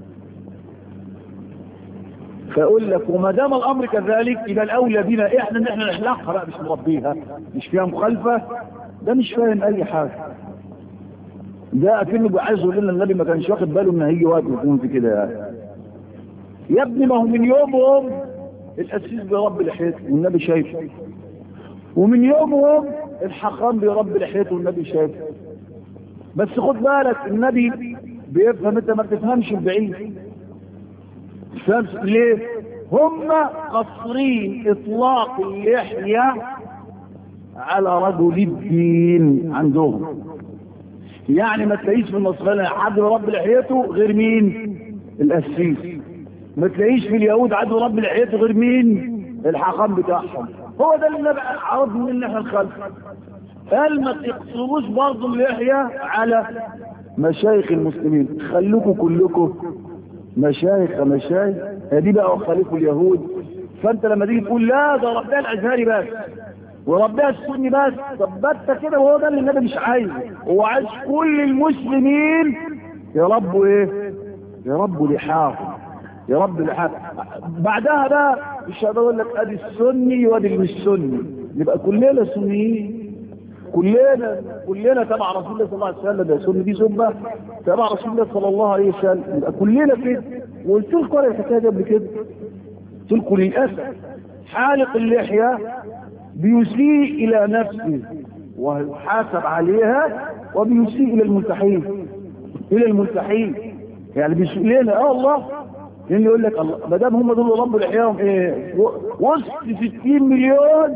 فاقول لك وما دام الامر كذلك يبقى الاولى بنا احنا ان احنا نحلقها بقى، مش نربيها. مش فيها مخالفه؟ ده مش فاهم اي حاجه. ده اكنه عايز يقول لنا النبي ما كانش واخد باله ان هيجي وقت يكون في كده يعني. يا ابني ما هو من يومهم القسيس بيربي لحيته والنبي شايفه، ومن يومهم الحقام بيربي لحيته والنبي شايفه. بس خد بالك النبي بيفهم، انت ما بتفهمش البعيد. ليه؟ هم قصرين اطلاق اللحية على رجل الدين عندهم. يعني ما تلاقيش في النصرانية حد يربي لحيته غير مين؟ القسيس. ما تلاقيش في اليهود حد يربي لحيته غير مين؟ الحاخام بتاعهم. هو ده اللي بقى عرض ان احنا نخالف. قال ما تقصروش برضه اللحية على مشايخ المسلمين، خلوكوا كلكم مشايخ. دي بقى وخالفوا اليهود. فانت لما تيجي تقول لا ده ربنا الازهري بس وربنا السني بس، طب انت كده، وهو ده اللي النبي مش عايزه. هو عايز كل المسلمين يربوا ايه؟ يربوا لحاهم، يربوا لحاهم. بعدها بقى مش هقول لك ادي السني وادي اللي مش سني، نبقى كلنا سنيين، كلنا تبع رسول الله صلى الله عليه وسلم. يا سني دي سنه تبع رسول الله صلى الله عليه وسلم، نبقى كلنا كده. وقلت لكم انا الحكايه دي قبل كده، قلت لكم للاسف حالق اللحيه بيسيء الى نفسه ويحاسب عليها، وبيسيء الى الملتحين يعني بيسيء لنا. الله اللي يقول لك الله ما دام هم دول ربوا لحياهم ايه وسط 60 مليون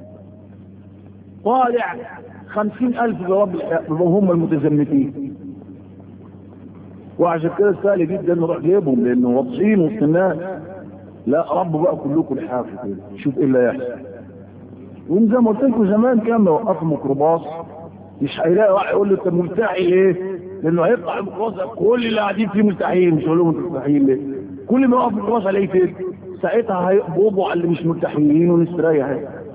طالع 50,000 برب هم المتزمتين. وعشان كده سهل جدا نروح جايبهم لانه واضحين وسط الناس. لا ربوا بقى كلكم لحافظ كده، شوف ايه اللي هيحصل. وزي ما قلت لكم زمان كان لو وقفوا ميكروباص مش هيلاقي واحد يقول له انت ملتحي ليه؟ لانه هيطلع الميكروباص كل اللي قاعدين فيه ملتحيين، مش هقول لهم انتوا ملتحيين ليه؟ كل ما يقف الميكروباص هلاقيه فين؟ ساعتها هيقبضوا على اللي مش ملتحيين ونستريح.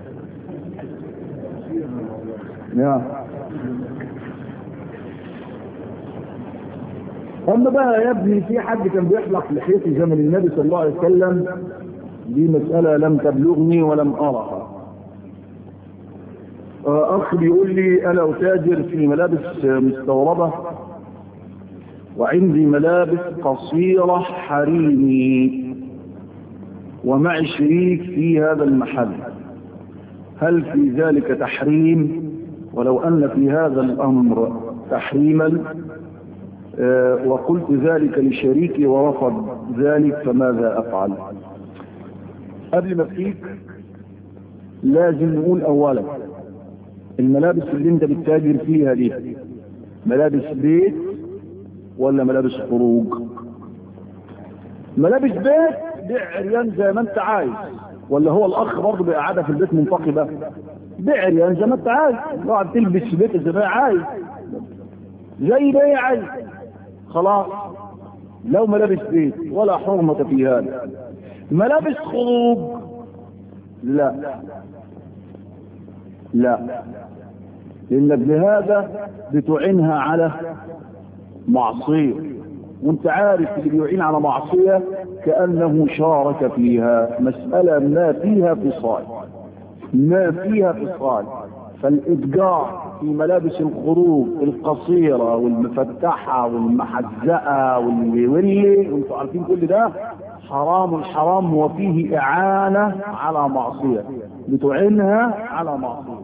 اما بقى يا ابني في حد كان بيحلق لحيته زمن النبي صلى الله عليه وسلم، دي مسألة لم تبلغني ولم أرها. أخ بيقول لي أنا أتاجر في ملابس مستوردة وعندي ملابس قصيرة حريمي ومعي شريك في هذا المحل، هل في ذلك تحريم؟ ولو أن في هذا الأمر تحريما وقلت ذلك لشريكي ورفض ذلك فماذا أفعل؟ قبل ما فيك لازم نقول أولا الملابس اللي انت بتتاجر فيها دي ملابس بيت ولا ملابس خروج؟ ملابس بيت بيع عريان زي ما انت عايز، ولا هو الاخ برضه بقعدها في البيت منتقبه؟ بيع عريان زي ما انت عايز، تقعد تلبس في بيت زي ما عايز، زي ما هي عايز، خلاص. لو ملابس بيت ولا حرمة في هذا. ملابس خروج لا لا، لانك بهذا بتعينها على معصية، وانت عارف اللي بيعين على معصية كأنه شارك فيها، مسألة ما فيها فصال، ما فيها فصال. فالإتجار في ملابس الخروج القصيرة والمفتحة والمحزقة واللي وانتوا عارفين كل ده حرام. الحرام وفيه إعانة على معصية، بتعينها على معصية.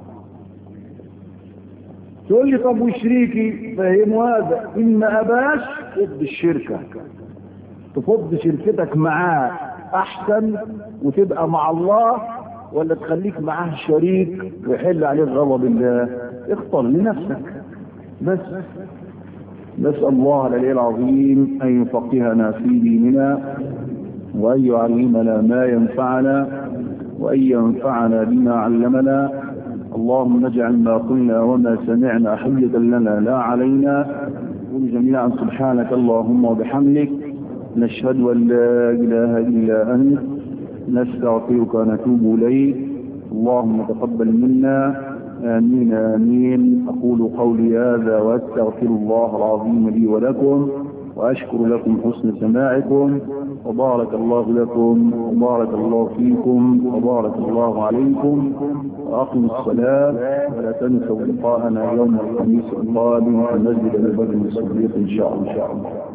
تقول لي طب وشريكي؟ فهموا هذا، إن ما أباش فض الشركة، تفض شركتك معاه أحسن وتبقى مع الله، ولا تخليك معاه شريك ويحل عليك غضب الله؟ اختار لنفسك بس. نسأل الله العلي العظيم أن يفقهنا في ديننا، وأن يعلمنا ما ينفعنا، وأن ينفعنا بما علمنا. اللهم نجعل ما قلنا وما سمعنا حجة لنا لا علينا. قل جميعا سبحانك اللهم وبحمدك، نشهد أن لا إله إلا أنت، نستغفرك ونتوب إليك. اللهم تقبل منا، آمين آمين. أقول قولي هذا وأستغفر الله العظيم لي ولكم، وأشكر لكم حسن سماعكم، وبارك الله لكم وبارك الله فيكم وبارك الله عليكم. وأقم الصلاة ولا تنسوا لقاءنا يوم الخميس القادم في مسجد أبي بكر الصديق إن شاء الله.